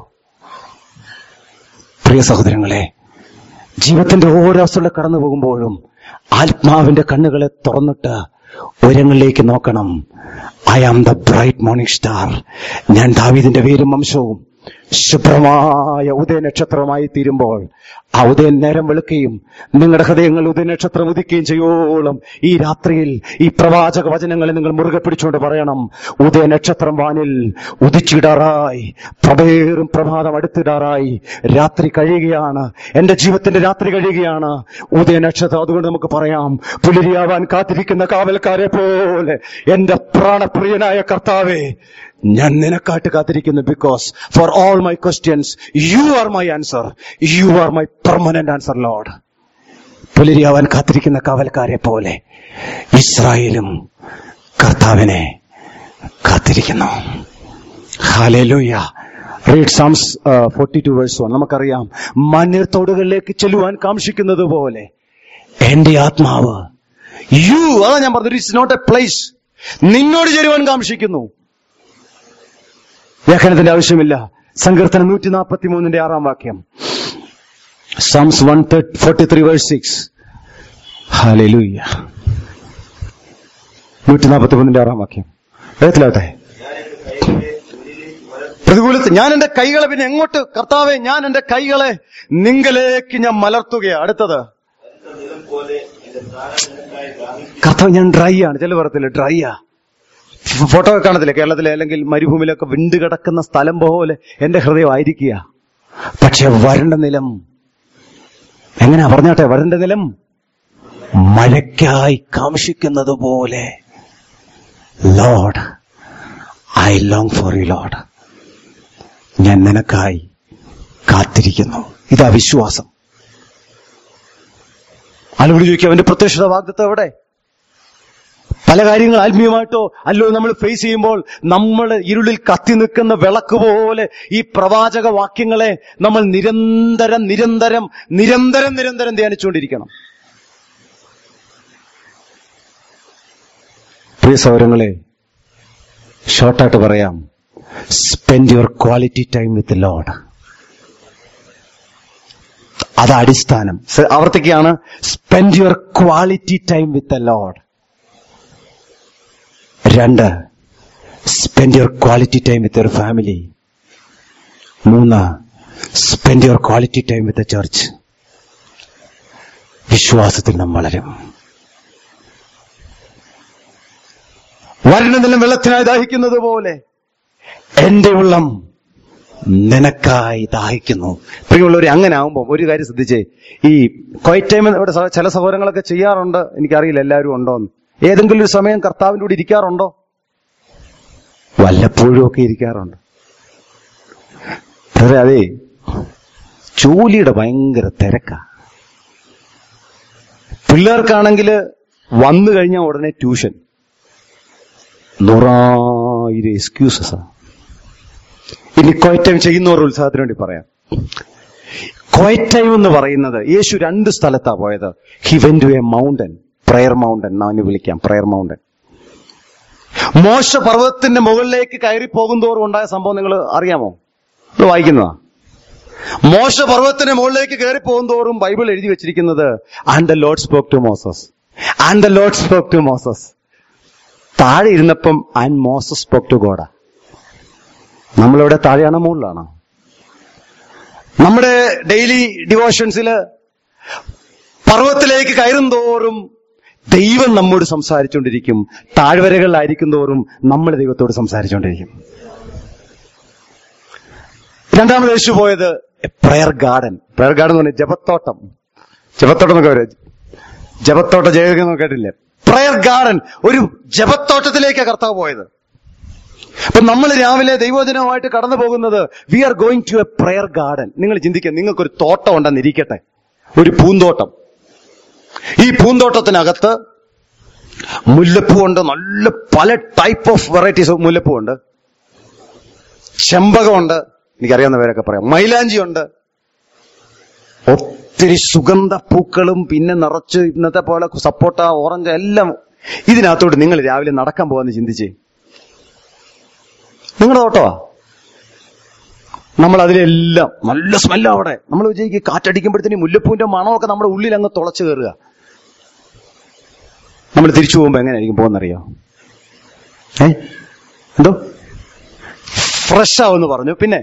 പ്രിയ സഹോദരങ്ങളെ, ജീവിതത്തിന്റെ ഓരോ അവസ്ഥയിലൂടെ കടന്നു പോകുമ്പോഴും ആത്മാവിന്റെ കണ്ണുകളെ തുറന്നിട്ട് ഉയരങ്ങളിലേക്ക് നോക്കണം. I am the bright morning star. ഞാൻ ദാവീദിന്റെ പേരും വംശവും ശുഭ്രമായ ഉദയനക്ഷത്രമായി തീരുമ്പോൾ, ആ ഉദയൻ നേരം വെളുക്കുകയും നിങ്ങളുടെ ഹൃദയങ്ങൾ ഉദയനക്ഷത്രം ഉദിക്കുകയും ചെയ്യോളം ഈ രാത്രിയിൽ ഈ പ്രവാചക വചനങ്ങളെ നിങ്ങൾ മുറുകെ പിടിച്ചുകൊണ്ട് പറയണം, ഉദയനക്ഷത്രം വാനിൽ ഉദിച്ചിടാറായി, പ്രഭേറും പ്രഭാതം അടുത്തിടാറായി, രാത്രി കഴിയുകയാണ്, എന്റെ ജീവിതത്തിന്റെ രാത്രി കഴിയുകയാണ്. ഉദയനക്ഷത്രം, അതുകൊണ്ട് നമുക്ക് പറയാം, പുലരിയാവാൻ കാത്തിരിക്കുന്ന കാവൽക്കാരെ പോലെ എന്റെ പ്രാണപ്രിയനായ കർത്താവേ, ഞാൻ നിനക്കായിട്ട് കാത്തിരിക്കുന്നു. Because for all my questions you are my answer, you are my permanent answer Lord. പുലരിയാവാൻ കാത്തിരിക്കുന്ന കാവൽക്കാരെ പോലെ ഇസ്രായേലും കർത്താവിനെ കാത്തിരിക്കുന്നു. ഹല്ലേലൂയ. Read Psalms 42 verse 1. നമുക്കറിയാം, മഞ്ഞത്തോടുകളിലേക്ക് ചെല്ലുവാൻ കാംക്ഷിക്കുന്നത് പോലെ എന്റെ ആത്മാവ്, യു, അതാ ഞാൻ പറഞ്ഞത്, ഇറ്റ്സ് നോട്ട് എ പ്ലേസ്, നിന്നോട് ചേരുവാൻ കാംക്ഷിക്കുന്നു. വ്യാഖ്യാനത്തിന്റെ ആവശ്യമില്ല. സങ്കീർത്തനം 143 6 വാക്യം, സാംസ് 143 വേഴ്സ് 6. ഹല്ലേലൂയ. 143 6 വാക്യം എഴുത്തിലാട്ടെ. പ്രതികൂലത്തിൽ ഞാൻ എന്റെ കൈകളെ, പിന്നെ എങ്ങോട്ട് കർത്താവെ? ഞാൻ എന്റെ കൈകളെ നിങ്കലേക്ക് ഞാൻ മലർത്തുകയാ. അടുത്തത്, കർത്താവ് ഞാൻ ഡ്രൈ ആണ്. ചില പറയത്തില്ല ഡ്രൈയാ. ഫോട്ടോ ഒക്കെ കാണത്തില്ലേ കേരളത്തിലെ അല്ലെങ്കിൽ മരുഭൂമിയിലൊക്കെ വിണ്ട് കിടക്കുന്ന സ്ഥലം പോലെ എന്റെ ഹൃദയം ആയിരിക്കുക. പക്ഷെ വരണ്ട നിലം, എങ്ങനെയാ പറഞ്ഞാട്ടെ, വരണ്ട നിലം മഴയ്ക്കായി കാംക്ഷിക്കുന്നത് പോലെ Lord I long for you Lord, ഞാൻ നിനക്കായി കാത്തിരിക്കുന്നു. ഇതാ വിശ്വാസം. ആളുകൾ ചോദിക്കും, അവന്റെ പ്രത്യക്ഷത വാഗ്ദത്തം എവിടെ? പല കാര്യങ്ങൾ ആത്മീയമായിട്ടോ അല്ലോ നമ്മൾ ഫേസ് ചെയ്യുമ്പോൾ നമ്മൾ ഇരുളിൽ കത്തി നിൽക്കുന്ന വിളക്ക് പോലെ ഈ പ്രവാചക വാക്യങ്ങളെ നമ്മൾ നിരന്തരം നിരന്തരം നിരന്തരം നിരന്തരം ധ്യാനിച്ചുകൊണ്ടിരിക്കണം. പ്രിയ സഹോദരങ്ങളെ, ഷോർട്ടായിട്ട് പറയാം, spend your quality time with Lord. അത് അടിസ്ഥാനം. ആവർത്തിക്കുകയാണ്, spend your quality time with Lord. 2, spend your quality time with your family. 3, spend your quality time with church. വിശ്വാസത്തിൽ നാം വളരും. വരണമെന്നും വെള്ളത്തിനായി ദാഹിക്കുന്നത് പോലെ എന്റെ ഉള്ളം നിനക്കായി ദാഹിക്കുന്നു. പ്രിയമുള്ളവരെ, അങ്ങനെ ആവുമ്പോൾ ഒരു കാര്യം ശ്രദ്ധിച്ചേ, ഈ ക്വയറ്റ് ടൈം ഇവിടെ ചില സഹോദരങ്ങളൊക്കെ ചെയ്യാറുണ്ട്. എനിക്കറിയില്ല എല്ലാവരും ഉണ്ടോന്ന്. ഏതെങ്കിലും ഒരു സമയം കർത്താവിന്റെ കൂടെ ഇരിക്കാറുണ്ടോ? വല്ലപ്പോഴും ഒക്കെ ഇരിക്കാറുണ്ട്. അതെ, ജോലിയുടെ ഭയങ്കര തിരക്കാ. പിള്ളേർക്കാണെങ്കിൽ വന്നു കഴിഞ്ഞാൽ ഉടനെ ട്യൂഷൻ, 100,000 എക്സ്ക്യൂസസാ. ഇനി ക്വയറ്റ് ടൈം ചെയ്യുന്നവരുടെ ഉത്സാഹത്തിന് വേണ്ടി പറയാം. ക്വയറ്റ് ടൈം എന്ന് പറയുന്നത്, യേശു 2 സ്ഥലത്താ പോയത്. He went to a mountain, prayer mountain നാം വിളിക്കാം, പ്രയർ മൗണ്ടൻ. മോശ പർവ്വതത്തിന്റെ മുകളിലേക്ക് കയറി പോകുന്തോറും ഉണ്ടായ സംഭവം നിങ്ങൾ അറിയാമോ? ഇത് വായിക്കുന്നതാ. മോശ പർവ്വതത്തിന്റെ മുകളിലേക്ക് കയറി പോകുന്തോറും ബൈബിൾ എഴുതി വെച്ചിരിക്കുന്നത് and the Lord spoke to Moses, and the Lord spoke to Moses. താഴെ ഇരുന്നപ്പം and Moses spoke to God. നമ്മളിവിടെ താഴെയാണോ മുകളിലാണോ? നമ്മുടെ ഡെയിലി ഡിവോഷൻസില് പർവ്വതത്തിലേക്ക് കയറും തോറും ദൈവം നമ്മോട് സംസാരിച്ചുകൊണ്ടിരിക്കും. താഴ്വരകളിലായിരിക്കും തോറും നമ്മൾ ദൈവത്തോട് സംസാരിച്ചുകൊണ്ടിരിക്കും. 2ാമത് യേശു പോയത് പ്രയർ ഗാർഡൻ. പ്രയർ ഗാർഡൻ എന്ന് പറഞ്ഞാൽ ജപത്തോട്ടം. ജപത്തോട്ടം എന്നൊക്കെ വരും, ജപത്തോട്ട ജയകെന്നൊക്കെ കേട്ടില്ലേ? പ്രയർ ഗാർഡൻ, ഒരു ജപത്തോട്ടത്തിലേക്കാണ് കർത്താവ് പോയത്. അപ്പൊ നമ്മൾ രാവിലെ ദൈവവചനവുമായിട്ട് കടന്നു പോകുന്നത് we are going to a prayer garden. നിങ്ങൾ ചിന്തിക്കുക, നിങ്ങൾക്കൊരു തോട്ടം ഉണ്ടെന്നിരിക്കട്ടെ, ഒരു പൂന്തോട്ടം. ഈ പൂന്തോട്ടത്തിനകത്ത് മുല്ലപ്പൂവുണ്ട്, നല്ല പല ടൈപ്പ് ഓഫ് വെറൈറ്റീസ് ഓഫ് മുല്ലപ്പൂവുണ്ട്, ചെമ്പകമുണ്ട്, എനിക്കറിയാവുന്ന പേരൊക്കെ പറയാം, മൈലാഞ്ചിയുണ്ട്, ഒത്തിരി സുഗന്ധ പൂക്കളും, പിന്നെ നിറച്ച് ഇന്നത്തെ പോലെ സപ്പോട്ട, ഓറഞ്ച് എല്ലാം. ഇതിനകത്തോട്ട് നിങ്ങൾ രാവിലെ നടക്കാൻ പോകാന്ന് ചിന്തിച്ചേ. നിങ്ങളുടെ തോട്ടമാ. നമ്മൾ അതിലെല്ലാം നല്ല സ്മെല്ലാണ് അവിടെ. നമ്മൾ വിചാരിക്കും കാറ്റടിക്കുമ്പോഴത്തേനും മുല്ലപ്പൂവിന്റെ മണമൊക്കെ നമ്മുടെ ഉള്ളിൽ അങ്ങ് തുളച്ചു കയറുക. നമ്മൾ തിരിച്ചു പോകുമ്പോ എങ്ങനെയായിരിക്കും പോകുന്നറിയോ? എന്തോ ഫ്രഷ് ആവെന്ന് പറഞ്ഞു. പിന്നെ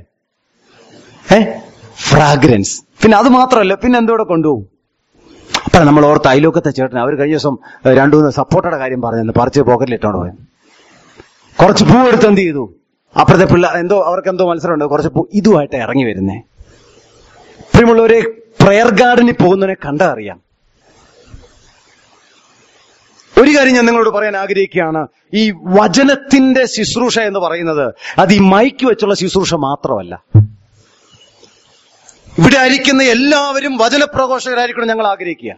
ഫ്രാഗ്രൻസ്. പിന്നെ അത് മാത്രമല്ല, പിന്നെ എന്തോടെ കൊണ്ടുപോകും. അപ്പൊ നമ്മൾ ഓർത്ത് അയലോക്കത്തെ ചേട്ടൻ അവർ കഴിഞ്ഞ ദിവസം 2-3 സപ്പോർട്ടയുടെ കാര്യം പറഞ്ഞു, പറിച്ച് പോക്കറ്റിൽ ഇട്ടോണ്ട് പോയി. കുറച്ച് പൂ എടുത്ത് എന്ത് ചെയ്തു, അപ്പുറത്തെ പിള്ളേർ എന്തോ അവർക്കെന്തോ മത്സരമുണ്ട്, കുറച്ച് പൂ ഇതുമായിട്ട് ഇറങ്ങി വരുന്നേ. പ്രിയമുള്ളവരെ, പ്രയർ ഗാർഡനിൽ പോകുന്നവനെ കണ്ടാ അറിയാം. ഒരു കാര്യം ഞാൻ നിങ്ങളോട് പറയാൻ ആഗ്രഹിക്കുകയാണ്. ഈ വചനത്തിന്റെ ശുശ്രൂഷ എന്ന് പറയുന്നത് അത് ഈ മൈക്ക് വെച്ചുള്ള ശുശ്രൂഷ മാത്രമല്ല. ഇവിടെ ആയിരിക്കുന്ന എല്ലാവരും വചനപ്രഘോഷകരായിരിക്കണം ഞങ്ങൾ ആഗ്രഹിക്കുക.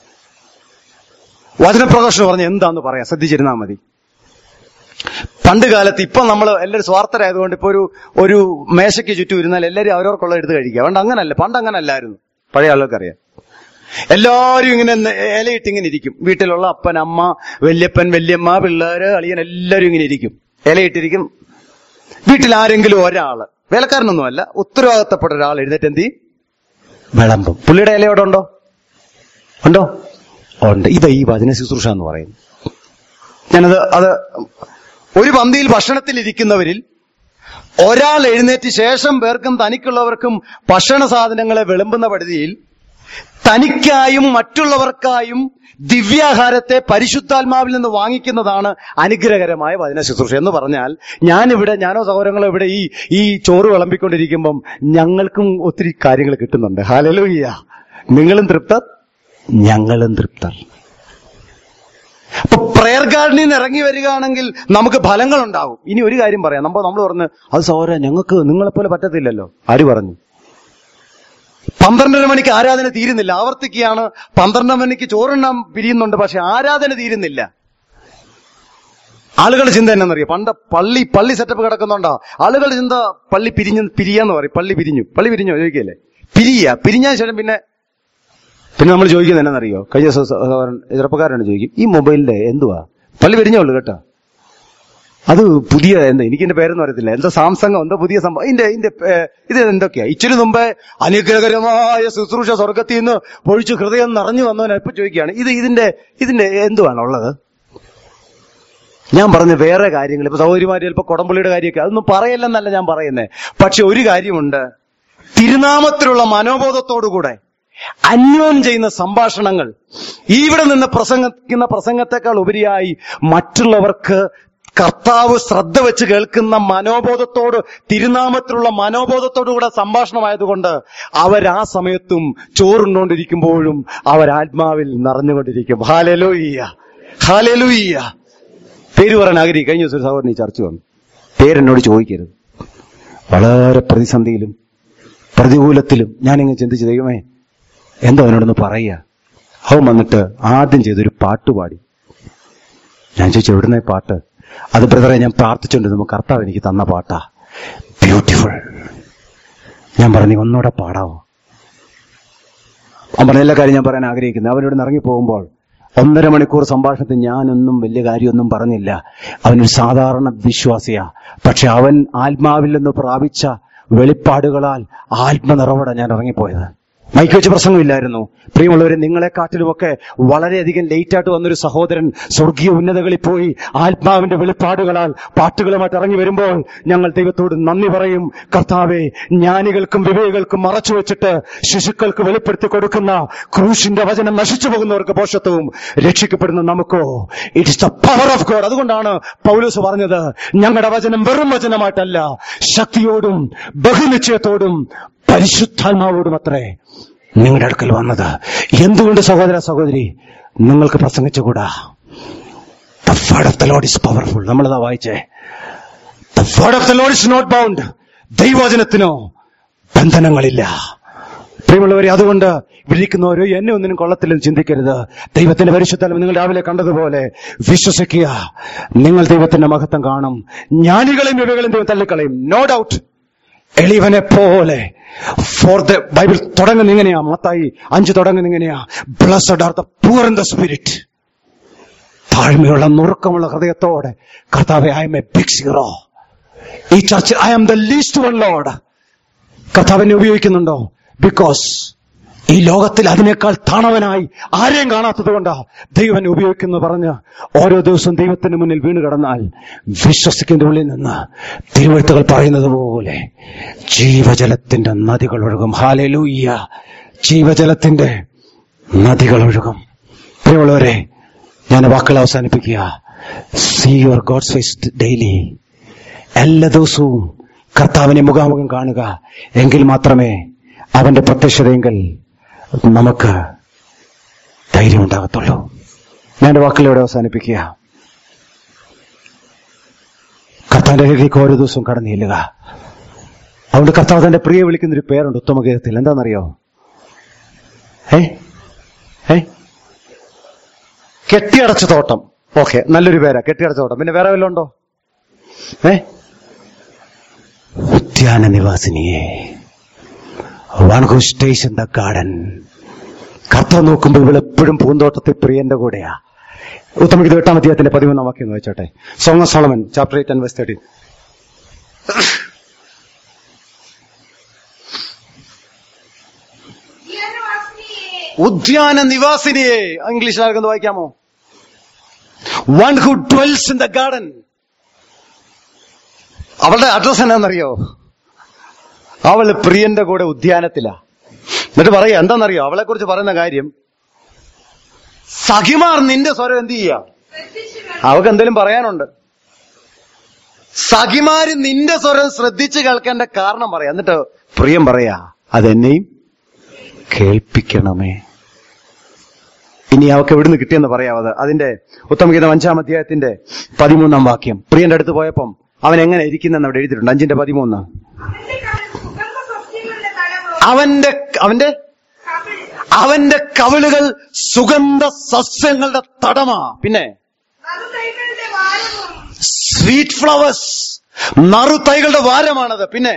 വചനപ്രഘോഷം പറഞ്ഞ എന്താന്ന് പറയാം, ശ്രദ്ധിച്ചിരുന്നാൽ മതി. പണ്ട് കാലത്ത്, ഇപ്പം നമ്മൾ എല്ലാവരും സ്വാർത്ഥരായതുകൊണ്ട് ഇപ്പൊ ഒരു മേശയ്ക്ക് ചുറ്റും ഇരുന്നാൽ എല്ലാവരും അവരവർക്കുള്ള എടുത്ത് കഴിക്കുക. പണ്ട് അങ്ങനല്ല, പണ്ട് അങ്ങനല്ലായിരുന്നു. പഴയ ആളുകൾക്കറിയാം. എല്ലാവരും ഇങ്ങനെ ഇലയിട്ടിങ്ങനെ ഇരിക്കും. വീട്ടിലുള്ള അപ്പൻ, അമ്മ, വല്യപ്പൻ, വല്യമ്മ, പിള്ളേര്, അളിയൻ എല്ലാവരും ഇങ്ങനെ ഇരിക്കും, ഇലയിട്ടിരിക്കും. വീട്ടിൽ ആരെങ്കിലും ഒരാള്, വേലക്കാരനൊന്നുമല്ല, ഉത്തരവാദിത്തപ്പെട്ട ഒരാൾ എഴുന്നേറ്റ് എന്ത് ചെയ്യും? വിളമ്പും. പുള്ളിയുടെ ഇല അവിടെ ഉണ്ടോ? ഉണ്ടോ? ഉണ്ട്. ഇതാ ഈ വചന ശുശ്രൂഷ എന്ന് പറയുന്നത്. അത് ഒരു പന്തിയിൽ ഭക്ഷണത്തിൽ ഇരിക്കുന്നവരിൽ ഒരാൾ എഴുന്നേറ്റ് ശേഷം പേർക്കും തനിക്കുള്ളവർക്കും ഭക്ഷണ സാധനങ്ങളെ വിളമ്പുന്ന പദ്ധതിയിൽ തനിക്കായും മറ്റുള്ളവർക്കായും ദിവ്യാഹാരത്തെ പരിശുദ്ധാത്മാവിൽ നിന്ന് വാങ്ങിക്കുന്നതാണ് അനുഗ്രഹകരമായ വചന ശുശ്രൂഷ. എന്ന് പറഞ്ഞാൽ ഞാനോ സഹോദരങ്ങളോ ഇവിടെ ഈ ചോറ് വിളമ്പിക്കൊണ്ടിരിക്കുമ്പം ഞങ്ങൾക്കും ഒത്തിരി കാര്യങ്ങൾ കിട്ടുന്നുണ്ട്. ഹല്ലേലൂയ. നിങ്ങളും തൃപ്തർ, ഞങ്ങളും തൃപ്തർ. അപ്പൊ പ്രയർ ഗാർഡനിൽ നിന്ന് ഇറങ്ങി വരികയാണെങ്കിൽ നമുക്ക് ഫലങ്ങൾ ഉണ്ടാവും. ഇനി ഒരു കാര്യം പറയാം. നമ്മൾ പറഞ്ഞു അത് സഹോദരാ ഞങ്ങൾക്ക് നിങ്ങളെപ്പോലെ പറ്റത്തില്ലല്ലോ. ആര് പറഞ്ഞു? 12:30 മണിക്ക് ആരാധന തീരുന്നില്ല. ആവർത്തിക്കുകയാണ്, 12 മണിക്ക് ചോറുണ്ണാൻ പിരിയുന്നുണ്ട്, പക്ഷെ ആരാധന തീരുന്നില്ല. ആളുകളുടെ ചിന്ത എന്നാന്നറിയോ? പള്ളി സെറ്റപ്പ് കിടക്കുന്നുണ്ടോ? ആളുകളുടെ ചിന്ത പള്ളി പിരിയാന്ന് പറയും. പള്ളി പിരിഞ്ഞോ ചോദിക്കല്ലേ? പിരിഞ്ഞതിന് ശേഷം പിന്നെ നമ്മൾ ചോദിക്കുന്നത് എന്നാന്നറിയോ? കഴിഞ്ഞ ചെറുപ്പക്കാരാണ് ചോദിക്കും, ഈ മൊബൈലിന്റെ എന്തുവാ? പള്ളി പിരിഞ്ഞോളൂ കേട്ടോ. അത് പുതിയ എനിക്ക് എന്റെ പേരൊന്നും അറിയത്തില്ല, എന്താ സാംസങ് എന്തോ പുതിയ സംഭവം, ഇത് എന്തൊക്കെയാ? ഇച്ചിരി മുമ്പേ അനുഗ്രഹകരമായ ശുശ്രൂഷ സ്വർഗത്തിൽ നിന്ന് പൊഴിച്ചു ഹൃദയം നിറഞ്ഞു വന്നവനെ ഇപ്പൊ ചോദിക്കുകയാണ്, ഇതിന്റെ എന്തുവാണുള്ളത്? ഞാൻ പറഞ്ഞ വേറെ കാര്യങ്ങൾ, ഇപ്പൊ സഹോദരിമാര് ചിലപ്പോ കുടംപുള്ളിയുടെ കാര്യമൊക്കെ, അതൊന്നും പറയല്ലെന്നല്ല ഞാൻ പറയുന്നേ. പക്ഷെ ഒരു കാര്യമുണ്ട്, തിരുനാമത്തിലുള്ള മനോബോധത്തോടുകൂടെ അന്യോന്യം ചെയ്യുന്ന സംഭാഷണങ്ങൾ ഇവിടെ നിന്ന് പ്രസംഗിക്കുന്ന പ്രസംഗത്തെക്കാൾ ഉപരിയായി മറ്റുള്ളവർക്ക് കർത്താവ് ശ്രദ്ധ വെച്ച് കേൾക്കുന്ന മനോബോധത്തോട്, തിരുനാമത്തിലുള്ള മനോബോധത്തോടുകൂടെ സംഭാഷണമായതുകൊണ്ട് അവരാ സമയത്തും ചോറുണ്ടോണ്ടിരിക്കുമ്പോഴും അവരാത്മാവിൽ നിറഞ്ഞുകൊണ്ടിരിക്കും. Hallelujah, hallelujah. പേര് പറയാൻ ആഗ്രഹിക്കും. കഴിഞ്ഞ ദിവസം ഒരു സഹോദരൻ ഈ ചർച്ച വന്നു. പേരെന്നോട് ചോദിക്കരുത്. വളരെ പ്രതിസന്ധിയിലും പ്രതികൂലത്തിലും ഞാനിങ്ങനെ ചിന്തിച്ചു, ദൈവമേ എന്തോ അവനോടൊന്ന് പറയുക. അവൻ വന്നിട്ട് ആദ്യം ചെയ്തൊരു പാട്ടുപാടി. ഞാൻ ചോദിച്ചു, എവിടുന്ന പാട്ട്? അത് ബ്രദറെ ഞാൻ പ്രാർത്ഥിച്ചുകൊണ്ടിരുന്നു, കർത്താവ് എനിക്ക് തന്ന പാട്ടാ, ബ്യൂട്ടിഫുൾ. ഞാൻ പറഞ്ഞു, ഒന്നുകൂടെ പാടാവോ? അവൻ പറഞ്ഞ എല്ലാ കാര്യം ഞാൻ പറയാൻ ആഗ്രഹിക്കുന്നത്. അവനോട് ഇറങ്ങി പോകുമ്പോൾ 1.5 മണിക്കൂർ സംഭാഷണത്തിൽ ഞാനൊന്നും വലിയ കാര്യമൊന്നും പറഞ്ഞില്ല. അവനൊരു സാധാരണ വിശ്വാസിയാ. പക്ഷെ അവൻ ആത്മാവിൽ നിന്ന് പ്രാപിച്ച വെളിപ്പാടുകളാൽ ആത്മനിറവോടെ ഞാൻ ഇറങ്ങിപ്പോയത്. മൈക്ക് വെച്ച് പ്രസംഗമില്ലായിരുന്നു. പ്രിയമുള്ളവരെ, നിങ്ങളെക്കാട്ടിലുമൊക്കെ വളരെയധികം ലേറ്റായിട്ട് വന്നൊരു സഹോദരൻ സ്വർഗീയ ഉന്നതകളിൽ പോയി ആത്മാവിന്റെ വെളിപ്പാടുകളാൽ പാട്ടുകളുമായിട്ട് ഇറങ്ങി വരുമ്പോൾ ഞങ്ങൾ ദൈവത്തോട് നന്ദി പറയും. കർത്താവേ, ജ്ഞാനികൾക്കും വിവേകൾക്കും മറച്ചു വെച്ചിട്ട് ശിശുക്കൾക്ക് വെളിപ്പെടുത്തി കൊടുക്കുന്ന ക്രൂശിന്റെ വചനം നശിച്ചു പോകുന്നവർക്ക് പോഷത്വവും, രക്ഷിക്കപ്പെടുന്ന നമുക്കോ it is the power of God. അതുകൊണ്ടാണ് പൗലോസ് പറഞ്ഞത്, ഞങ്ങളുടെ വചനം വെറും വചനമായിട്ടല്ല, ശക്തിയോടും ബഹുനിശ്ചയത്തോടും പരിശുദ്ധാത്മാവോടും അത്രേ നിങ്ങളുടെ അടുക്കൽ വന്നത്. എന്തുകൊണ്ട് സഹോദര സഹോദരി നിങ്ങൾക്ക് പ്രസംഗിച്ചുകൂടാ? The word of the Lord is powerful. നമ്മളതാ വായിച്ചേ, The word of the Lord is not bound. ദൈവവചനത്തിനോ ബന്ധനങ്ങളില്ല. പ്രിയമുള്ളവരെ, അതുകൊണ്ട് വിളിക്കുന്നവരോ എന്നെ ഒന്നിനും കൊള്ളത്തില്ലെന്ന് ചിന്തിക്കരുത്. ദൈവത്തിന്റെ പരിശുദ്ധാത്മാവ് നിങ്ങൾ രാവിലെ കണ്ടതുപോലെ വിശ്വസിക്കുക. നിങ്ങൾ ദൈവത്തിന്റെ മഹത്വം കാണും. ജ്ഞാനികളെയും വിവേകളെയും ദൈവം തള്ളിക്കളയും, നോ ഡൗട്ട്. എളിവനെ പോലെ ബൈബിൾ തുടങ്ങുന്ന ഇങ്ങനെയാ, മത്തായി 5 തുടങ്ങുന്ന ഇങ്ങനെയാ, blessed are the poor in the spirit. താഴ്മയുള്ള നുറുക്കമുള്ള ഹൃദയത്തോടെ, കർത്താവേ, I am a big zero. ഈ ചർച്ചിൽ I am the least one Lord. കർത്താവിനെ ഉപയോഗിക്കുന്നുണ്ടോ? ബിക്കോസ് ഈ ലോകത്തിൽ അതിനേക്കാൾ താണവനായി ആരെയും കാണാത്തത് കൊണ്ടാ ദൈവനെ ഉപയോഗിക്കുന്നു പറഞ്ഞ് ഓരോ ദിവസവും ദൈവത്തിന് മുന്നിൽ വീണ് കിടന്നാൽ വിശ്വസിക്കുന്ന ഉള്ളിൽ നിന്ന് തിരുവെഴുത്തുകൾ പറയുന്നത് പോലെ ജീവജലത്തിന്റെ നദികൾ ഒഴുകും. ഹല്ലേലൂയ. ജീവജലത്തിന്റെ നദികൾ ഒഴുകും. പ്രിയമുള്ളവരെ, ഞാൻ വാക്കുകൾ അവസാനിപ്പിക്കുക. See your God's face daily. എല്ലാ ദിവസവും കർത്താവിനെ മുഖാമുഖം കാണുക. എങ്കിൽ മാത്രമേ അവന്റെ പ്രത്യക്ഷതയെങ്കിൽ നമുക്ക് ധൈര്യം ഉണ്ടാകത്തുള്ളൂ. ഞാൻ എന്റെ വാക്കുകളോടെ അവസാനിപ്പിക്കുക. കർത്താവിന്റെ അരികിലേക്ക് ഓരോ ദിവസവും കടന്നു ചെല്ലുക. അതുകൊണ്ട് കർത്താവ് തന്റെ പ്രിയ വിളിക്കുന്നൊരു പേരുണ്ട് ഉത്തമഗീതത്തിൽ. എന്താണെന്നറിയോ? കെട്ടിയടച്ച തോട്ടം. ഓക്കെ, നല്ലൊരു പേരാ, കെട്ടിയടച്ച തോട്ടം. പിന്നെ വേറെ വല്ലതും ഉണ്ടോ? ഉദ്യാന നിവാസിനിയെ, one who stays in the garden. കർത്താവ് നോക്കുമ്പോൾ ഇവൾ എപ്പോഴും പൂന്തോട്ടത്തിൽ പ്രിയന്റെ കൂടെയാ. ഉത്തമഗീതം 8-ാം അധ്യായത്തിന്റെ 13-ാം വാക്യം എന്ന് വെച്ചോട്ടെ. Song of Solomon chapter 8 and verse 13. ഉദ്യാന നിവാസിനിയെ ഇംഗ്ലീഷിൽ ആർക്കൊന്ന് വായിക്കാമോ? One who dwells in the garden. അവളുടെ അഡ്രസ് എന്നാന്നറിയോ? അവള് പ്രിയന്റെ കൂടെ ഉദ്യാനത്തിലാ. എന്നിട്ട് പറയാ എന്താണെന്നറിയോ അവളെ കുറിച്ച് പറയുന്ന കാര്യം? സഖിമാർ നിന്റെ സ്വരം എന്ത് ചെയ്യാ? അവൾക്ക് എന്തെങ്കിലും പറയാനുണ്ട്. സഖിമാര് നിന്റെ സ്വരം ശ്രദ്ധിച്ച് കേൾക്കേണ്ട കാരണം പറയാം. എന്നിട്ട് പ്രിയം പറയാ, അതെന്നെയും കേൾപ്പിക്കണമേ. ഇനി അവക്ക് എവിടുന്ന് കിട്ടിയെന്ന് പറയാവത്. അതിന്റെ ഉത്തമഗീതം 5-ാം അധ്യായത്തിന്റെ 13-ാം വാക്യം. പ്രിയന്റെ അടുത്ത് പോയപ്പം അവൻ എങ്ങനെ ഇരിക്കുന്നെന്ന് അവിടെ എഴുതിയിട്ടുണ്ട്. 5-13. അവന്റെ കവിളുകൾ സുഗന്ധ സസ്യങ്ങളുടെ തടമാ. പിന്നെ സ്വീറ്റ് ഫ്ലവേഴ്സ്, നറുതൈകളുടെ വാരമാണത്. പിന്നെ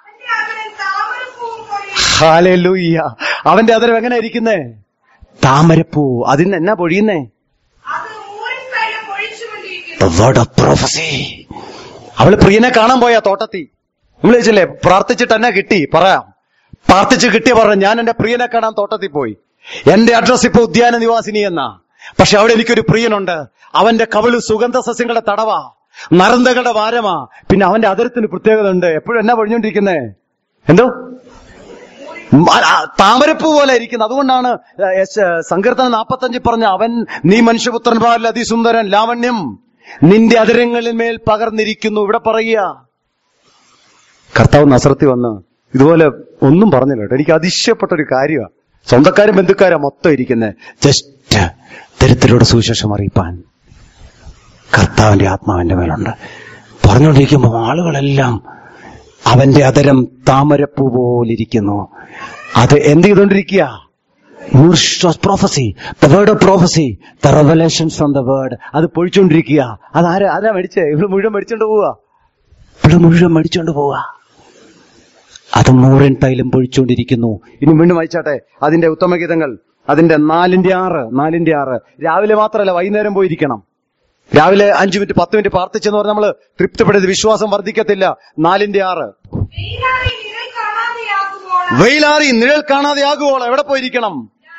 ഹല്ലേലൂയ. അവന്റെ അതരം എങ്ങനെ ഇരിക്കുന്നേ? താമരപ്പൂ. അതിന് എന്നാ പൊഴിയുന്നേ? The word of prophecy. അവള് പ്രിയനെ കാണാൻ പോയാ തോട്ടത്തിൽ. നമ്മൾ ചോദിച്ചില്ലേ പ്രാർത്ഥിച്ചിട്ട് എന്നെ കിട്ടി? പറയാം. പ്രാർത്ഥിച്ച് കിട്ടിയ പറഞ്ഞു, ഞാൻ എന്റെ പ്രിയനെ കാണാൻ തോട്ടത്തിൽ പോയി. എന്റെ അഡ്രസ് ഇപ്പൊ ഉദ്യാന നിവാസിനി എന്നാ. പക്ഷെ അവിടെ എനിക്കൊരു പ്രിയനുണ്ട്. അവന്റെ കവിള് സുഗന്ധ സസ്യങ്ങളുടെ തടവാ, നരന്തകളുടെ വാരമാ. പിന്നെ അവന്റെ അതരത്തിന് പ്രത്യേകത ഉണ്ട്. എപ്പോഴും എന്നാ പൊഴിഞ്ഞോണ്ടിരിക്കുന്നേ? എന്തോ താമരപ്പൂ പോലെ ഇരിക്കുന്നത്. അതുകൊണ്ടാണ് സങ്കീർത്തനം 45 പറഞ്ഞ, അവൻ നീ മനുഷ്യപുത്രന്മാരിൽ അതിസുന്ദരൻ, ലാവണ്യം നിന്റെ അതരങ്ങളിൽ മേൽ പകർന്നിരിക്കുന്നു. ഇവിടെ പറയുക, കർത്താവ് നസറത്തിൽ വന്ന് ഇതുപോലെ ഒന്നും പറഞ്ഞില്ല കേട്ടോ. എനിക്ക് അതിശയപ്പെട്ടൊരു കാര്യമാണ്. സ്വന്തക്കാരും ബന്ധുക്കാരും മൊത്തം ഇരിക്കുന്നത് ജസ്റ്റ് ദരിദ്രരുടെ സുവിശേഷം അറിയിപ്പാൻ കർത്താവിന്റെ ആത്മാവിന്റെ മേലുണ്ട്. പറഞ്ഞുകൊണ്ടിരിക്കുമ്പോൾ ആളുകളെല്ലാം അവന്റെ അതരം താമരപ്പൂ പോലിരിക്കുന്നു. അത് എന്ത് ചെയ്തുകൊണ്ടിരിക്കുക? prophecy, the word of prophecy, the revelations from the word. അത് പൊഴിച്ചുകൊണ്ടിരിക്കുക. അത് ആരാ മേടിച്ചേ? ഇവിടെ മുഴുവൻ മേടിച്ചോണ്ട് പോവുക. അത് മൂറിൻ തൈലം പൊഴിച്ചുകൊണ്ടിരിക്കുന്നു. ഇനി വീണ്ടും വായിച്ചാട്ടെ അതിന്റെ ഉത്തമഗീതങ്ങൾ, അതിന്റെ 4-6. രാവിലെ മാത്രമല്ല, വൈകുന്നേരം പോയിരിക്കണം. രാവിലെ 5 മിനിറ്റ് 10 മിനിറ്റ് പ്രാർത്ഥിച്ചെന്ന് പറഞ്ഞാൽ നമ്മള് തൃപ്തിപ്പെടുത്തി വിശ്വാസം വർദ്ധിക്കത്തില്ല. 4-6. വെയിലാറി നിഴൽ കാണാതെ ആകുവോളം എവിടെ പോയിരിക്കണം?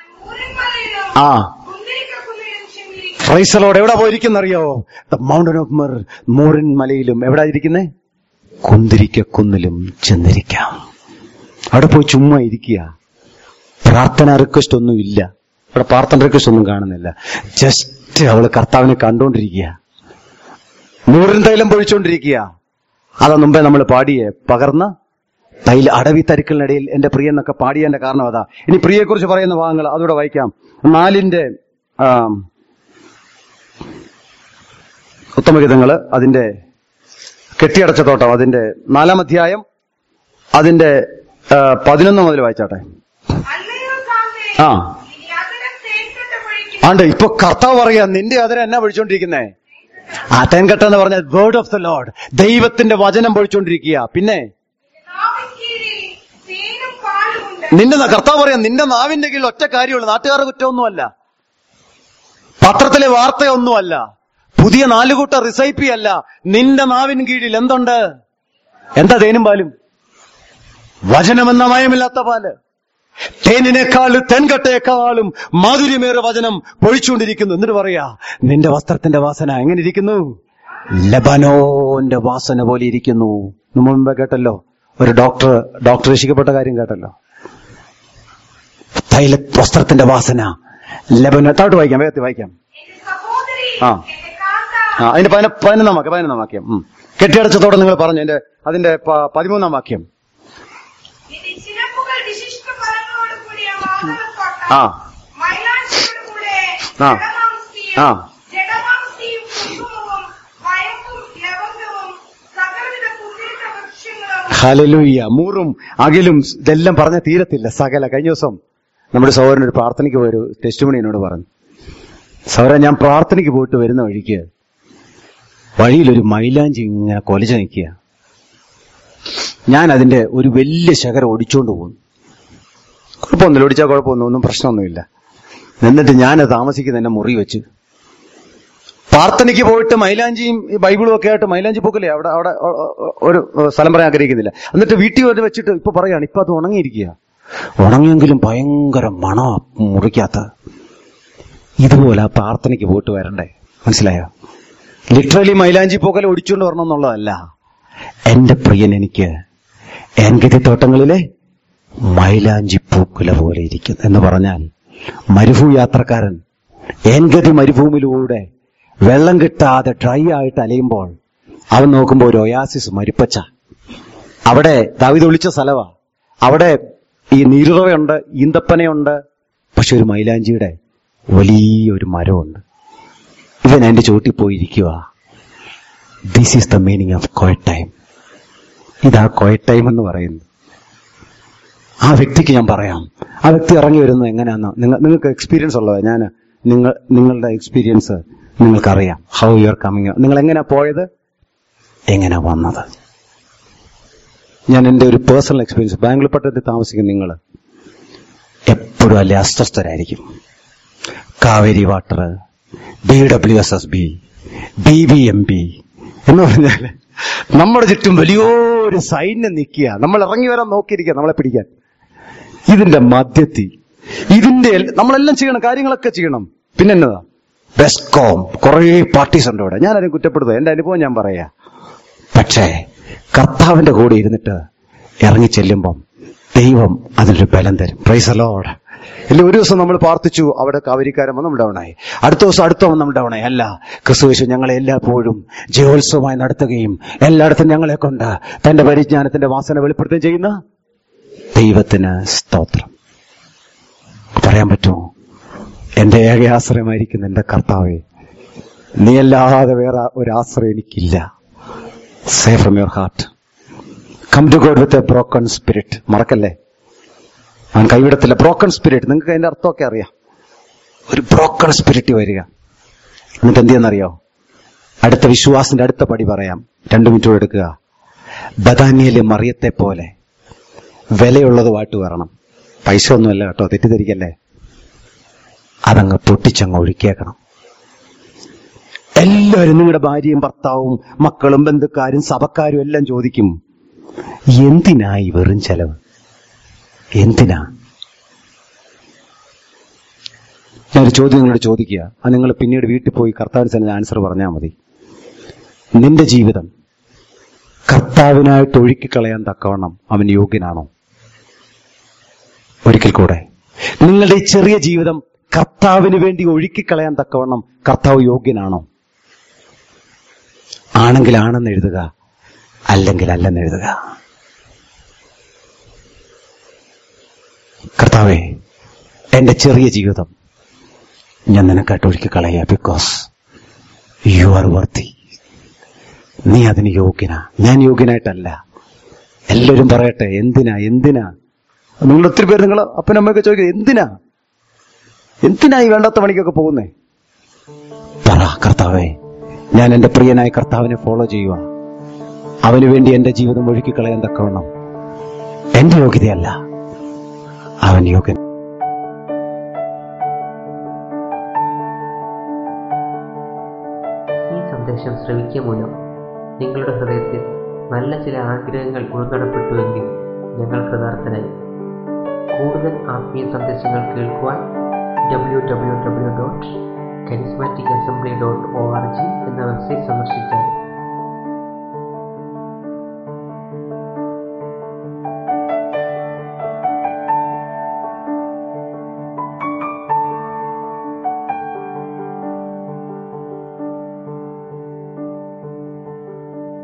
ഫ്രൈസലോട് എവിടെ പോയിരിക്കുന്നറിയോ? ദ മൗണ്ടൻ ഓഫ് മിർ, മോറിൻ മലയിലും. എവിടെ ഇരിക്കുന്നേ? കുന്തിരിക്ക കുന്നിലും ചെന്നിരിക്കാം. അവിടെ പോയി ചുമ്മാ ഇരിക്കുക. പ്രാർത്ഥന റിക്വസ്റ്റ് ഒന്നും ഇല്ല അവിടെ. പ്രാർത്ഥന റിക്വസ്റ്റ് ഒന്നും കാണുന്നില്ല. ജസ്റ്റ് അവള് കർത്താവിനെ കണ്ടോണ്ടിരിക്കുക, നൂറിൻ തൈലം പൊഴിച്ചോണ്ടിരിക്കുക. അതാ മുമ്പേ നമ്മൾ പാടിയേ, പകർന്ന തൈല അടവി തരുക്കളിനിടയിൽ എന്റെ പ്രിയ എന്നൊക്കെ പാടിയതിന്റെ കാരണം അതാ. ഇനി പ്രിയയെക്കുറിച്ച് പറയുന്ന ഭാഗങ്ങൾ അതോടെ വായിക്കാം. 4 ഉത്തമഗീതങ്ങള്, അതിന്റെ കെട്ടിയടച്ച തോട്ടം, അതിന്റെ 4-ാം അധ്യായം, അതിന്റെ 11 മുതൽ വായിച്ചാട്ടെ. ആണ്ട് ഇപ്പൊ കർത്താവ് പറയാ, നിന്റെ അതിനെ എന്നാ പൊഴിച്ചോണ്ടിരിക്കുന്നേ? തേൻകെട്ടെന്ന് പറഞ്ഞ വേർഡ് ഓഫ് ദ ലോർഡ്, ദൈവത്തിന്റെ വചനം പൊഴിച്ചോണ്ടിരിക്കുക. പിന്നെ നിന്റെ കർത്താവ് പറയാം, നിന്റെ നാവിന്റെ കീഴിൽ ഒറ്റ കാര്യമുള്ളൂ. നാട്ടുകാരുടെ കുറ്റമൊന്നുമല്ല, പത്രത്തിലെ വാർത്തയൊന്നുമല്ല, പുതിയ 4 കൂട്ട റിസൈപ്പി അല്ല. നിന്റെ നാവിൻ കീഴിൽ എന്തുണ്ട്? എന്താ തേനും പാലും? വചനമെന്ന മയമില്ലാത്ത പാല്. തേനിനേക്കാളും തെൻകട്ടയേക്കാളും മാധുര്യമേറെ വചനം പൊഴിച്ചുകൊണ്ടിരിക്കുന്നു. എന്നിട്ട് പറയാ, നിന്റെ വസ്ത്രത്തിന്റെ വാസന എങ്ങനെ ഇരിക്കുന്നു? ലബനോന്റെ വാസന പോലെ ഇരിക്കുന്നു. മുമ്പ് കേട്ടല്ലോ, ഒരു ഡോക്ടർ രക്ഷിക്കപ്പെട്ട കാര്യം കേട്ടല്ലോ. വസ്ത്രത്തിന്റെ വാസന ലബനോ. താട്ട് വായിക്കാം, വേഗത്തിൽ വായിക്കാം. അതിന്റെ 11-ാം വാക്യം. കെട്ടിയടച്ചതോടെ നിങ്ങൾ പറഞ്ഞു. അതിന്റെ 13-ാം വാക്യം. ഹല്ലേലൂയ. മൂറും അകിലും ഇതെല്ലാം പറഞ്ഞ തീരത്തില്ല. സകല. കഴിഞ്ഞ ദിവസം നമ്മുടെ സഹോദരൻ ഒരു പ്രാർത്ഥനയ്ക്ക് പോയൊരു ടെസ്റ്റിമണി എന്നോട് പറഞ്ഞു, സഹോദരൻ, ഞാൻ പ്രാർത്ഥനയ്ക്ക് പോയിട്ട് വരുന്ന വഴിയിലൊരു മൈലാഞ്ചി ഇങ്ങനെ കൊലച്ച നിൽക്കുക. ഞാൻ അതിന്റെ ഒരു വലിയ ശകരം ഒടിച്ചോണ്ട് പോകുന്നു. കുഴപ്പമൊന്നുമില്ല, ഒടിച്ചാൽ കുഴപ്പമൊന്നും പ്രശ്നമൊന്നുമില്ല. എന്നിട്ട് ഞാൻ താമസിക്കുന്ന എന്നെ മുറി വെച്ച് പ്രാർത്ഥനയ്ക്ക് പോയിട്ട് മൈലാഞ്ചിയും ബൈബിളും ഒക്കെ ആയിട്ട് മൈലാഞ്ചി പൂക്കല്ലേ അവിടെ ഒരു സ്ഥലം പറയാൻ ആഗ്രഹിക്കുന്നില്ല. എന്നിട്ട് വീട്ടിൽ വരെ വെച്ചിട്ട് ഇപ്പൊ പറയാണ്, ഇപ്പൊ അത് ഉണങ്ങിയിരിക്കുക. ഉണങ്ങിയെങ്കിലും ഭയങ്കര മണ മുറിക്കാത്ത. ഇതുപോലെ ആ പ്രാർത്ഥനയ്ക്ക് പോയിട്ട് വരണ്ടേ? മനസ്സിലായോ? ലിറ്ററലി മൈലാഞ്ചി പൂക്കല ഒടിച്ചുകൊണ്ട് വരണം എന്നുള്ളതല്ല. എന്റെ പ്രിയൻ എനിക്ക് എൻഗതി തോട്ടങ്ങളിലെ മൈലാഞ്ചി പൂക്കുല പോലെ ഇരിക്കുന്നു എന്ന് പറഞ്ഞാൽ, മരുഭൂയാത്രക്കാരൻ എൻഗതി മരുഭൂമിയിലൂടെ വെള്ളം കിട്ടാതെ ഡ്രൈ ആയിട്ട് അലയുമ്പോൾ അവൻ നോക്കുമ്പോൾ ഒരു ഒയാസിസ്, മരുപ്പച്ച. അവിടെ ദാവീദ് ഒളിച്ച സ്ഥലവാ. അവിടെ ഈ നീരുറവയുണ്ട്, ഈന്തപ്പനയുണ്ട്, പക്ഷെ ഒരു മൈലാഞ്ചിയുടെ വലിയൊരു മരമുണ്ട്. ഇവൻ അതിന്റെ ചോട്ടിൽ പോയിരിക്കുക. This is the meaning of quiet time. ഇതാ ക്വയറ്റ് ടൈം എന്ന് പറയുന്നത്. ആ വ്യക്തിക്ക് ഞാൻ പറയാം, ആ വ്യക്തി ഇറങ്ങി വരുന്നത് എങ്ങനെയാണെന്ന് നിങ്ങൾക്ക് എക്സ്പീരിയൻസ് ഉള്ളതാണ്. നിങ്ങളുടെ എക്സ്പീരിയൻസ് നിങ്ങൾക്കറിയാം. ഹൗ യു ആർ കമ്മിങ്, നിങ്ങൾ എങ്ങനെയാ പോയത്, എങ്ങനെയാ വന്നത്. ഞാൻ എൻ്റെ ഒരു പേഴ്സണൽ എക്സ്പീരിയൻസ്, ബാംഗ്ലൂർ പട്ടണത്തിൽ താമസിക്കുന്ന നിങ്ങൾ എപ്പോഴും അല്ലെ അസ്വസ്ഥരായിരിക്കും. കാവേരി വാട്ടർ, BWSSB, BBMP എന്ന് പറഞ്ഞാൽ നമ്മുടെ ചുറ്റും വലിയൊരു സൈന്യം നിൽക്കുക. നമ്മൾ ഇറങ്ങി വരാൻ നോക്കിയിരിക്കുക നമ്മളെ പിടിക്കാൻ. ഇതിന്റെ മധ്യത്തിൽ നമ്മളെല്ലാം ചെയ്യണം, കാര്യങ്ങളൊക്കെ ചെയ്യണം. പിന്നെ എന്നതാ, ബെസ്കോം, കുറെ പാർട്ടീസ് ഉണ്ട് ഇവിടെ. ഞാനാരും കുറ്റപ്പെടുത്തുക, എന്റെ അനുഭവം ഞാൻ പറയാ. പക്ഷേ കർത്താവിന്റെ കൂടെ ഇരുന്നിട്ട് ഇറങ്ങി ചെല്ലുമ്പം ദൈവം അതിനൊരു ബലം തരും. Praise the Lord. ഇല്ല, ഒരു ദിവസം നമ്മൾ പ്രാർത്ഥിച്ചു, അവിടെ കാവരിക്കാരൻ വന്ന് നമ്മൾ ഡൗണായി. അടുത്ത ദിവസം അടുത്തവൻ നമ്മൾ ഡൗണായി. അല്ല, ക്രിസ്തുയേശു ഞങ്ങളെ എല്ലായ്പ്പോഴും ജയോത്സവമായി നടത്തുകയും എല്ലായിടത്തും ഞങ്ങളെ കൊണ്ട് തന്റെ പരിജ്ഞാനത്തിന്റെ വാസന വെളിപ്പെടുത്തുകയും ചെയ്യുന്ന ദൈവത്തിന് സ്തോത്രം. പറയാൻ പറ്റുമോ? എന്റെ ഏക ആശ്രയമായിരിക്കുന്ന എന്റെ കർത്താവേ, നീ അല്ലാതെ വേറെ ഒരു ആശ്രയം എനിക്കില്ല. Say from your heart, come to God with a broken spirit. മറക്കല്ലേ, അവൻ കൈവിടത്തില്ല. ബ്രോക്കൺ സ്പിരിറ്റ്, നിങ്ങൾക്ക് അതിന്റെ അർത്ഥമൊക്കെ അറിയാം. ഒരു ബ്രോക്കൺ സ്പിരിറ്റ് വരിക. എന്നിട്ട് എന്ത് ചെയ്യുന്നറിയോ? അടുത്ത വിശ്വാസത്തിന്റെ അടുത്ത പടി പറയാം. 2 മിനിറ്റ് എടുക്കുക. ബഥാന്യയിലെ മറിയത്തെ പോലെ വിലയുള്ളത് വാട്ട് വരണം. പൈസ ഒന്നുമല്ല കേട്ടോ, തെറ്റിദ്ധരിക്കല്ലേ. അതങ്ങ് പൊട്ടിച്ചങ്ങ് ഒഴുക്കിയേക്കണം. എല്ലാവരും, നിങ്ങളുടെ ഭാര്യയും ഭർത്താവും മക്കളും ബന്ധുക്കാരും സഭക്കാരും എല്ലാം ചോദിക്കും, എന്തിനായി വെറും ചെലവ്, എന്തിനാ? ഞാനൊരു ചോദ്യം നിങ്ങളോട് ചോദിക്കുക, അത് നിങ്ങൾ പിന്നീട് വീട്ടിൽ പോയി കർത്താവിന് തന്നെ ആൻസർ പറഞ്ഞാൽ മതി. നിന്റെ ജീവിതം കർത്താവിനായിട്ട് ഒഴുക്കിക്കളയാൻ തക്കവണ്ണം അവൻ യോഗ്യനാണോ? ഒരിക്കൽ കൂടെ, നിങ്ങളുടെ ഈ ചെറിയ ജീവിതം കർത്താവിന് വേണ്ടി ഒഴുക്കിക്കളയാൻ തക്കവണ്ണം കർത്താവ് യോഗ്യനാണോ? ആണെങ്കിൽ ആണെന്ന് എഴുതുക, അല്ലെങ്കിൽ അല്ലെന്ന് എഴുതുക. കർത്താവേ, എന്റെ ചെറിയ ജീവിതം ഞാൻ നിനക്കായിട്ട് ഒഴുക്കിക്കളയാ. Because you are worthy. നീ അതിന് യോഗ്യനാ, ഞാൻ യോഗ്യനായിട്ടല്ല. എല്ലാവരും പറയട്ടെ, എന്തിനാ എന്തിനാ? നിങ്ങൾ ഒത്തിരി പേര്, നിങ്ങൾ അപ്പനമ്മയൊക്കെ ചോദിക്കുക, എന്തിനാ ഈ വേണ്ടാത്ത പണിക്കൊക്കെ പോകുന്നേ? പറ, കർത്താവേ, ഞാൻ എന്റെ പ്രിയനായ കർത്താവിനെ ഫോളോ ചെയ്യുക. അവന് വേണ്ടി എന്റെ ജീവിതം ഒഴുക്കിക്കളയാൻ തക്കവണ്ണം എന്റെ യോഗ്യതയല്ല, അവൻ യോഗ്യൻ. ഈ സന്ദേശം ശ്രവിക്കുക മൂലം നിങ്ങളുടെ ഹൃദയത്തിൽ നല്ല ചില ആഗ്രഹങ്ങൾ ഉൾനടപ്പെട്ടുവെങ്കിൽ ഞങ്ങൾ കൃതാർത്ഥനായി. കൂടുതൽ ആത്മീയ സന്ദേശങ്ങൾ കേൾക്കുവാൻ www.charismaticassembly.org എന്ന വെബ്സൈറ്റ് സന്ദർശിച്ചാൽ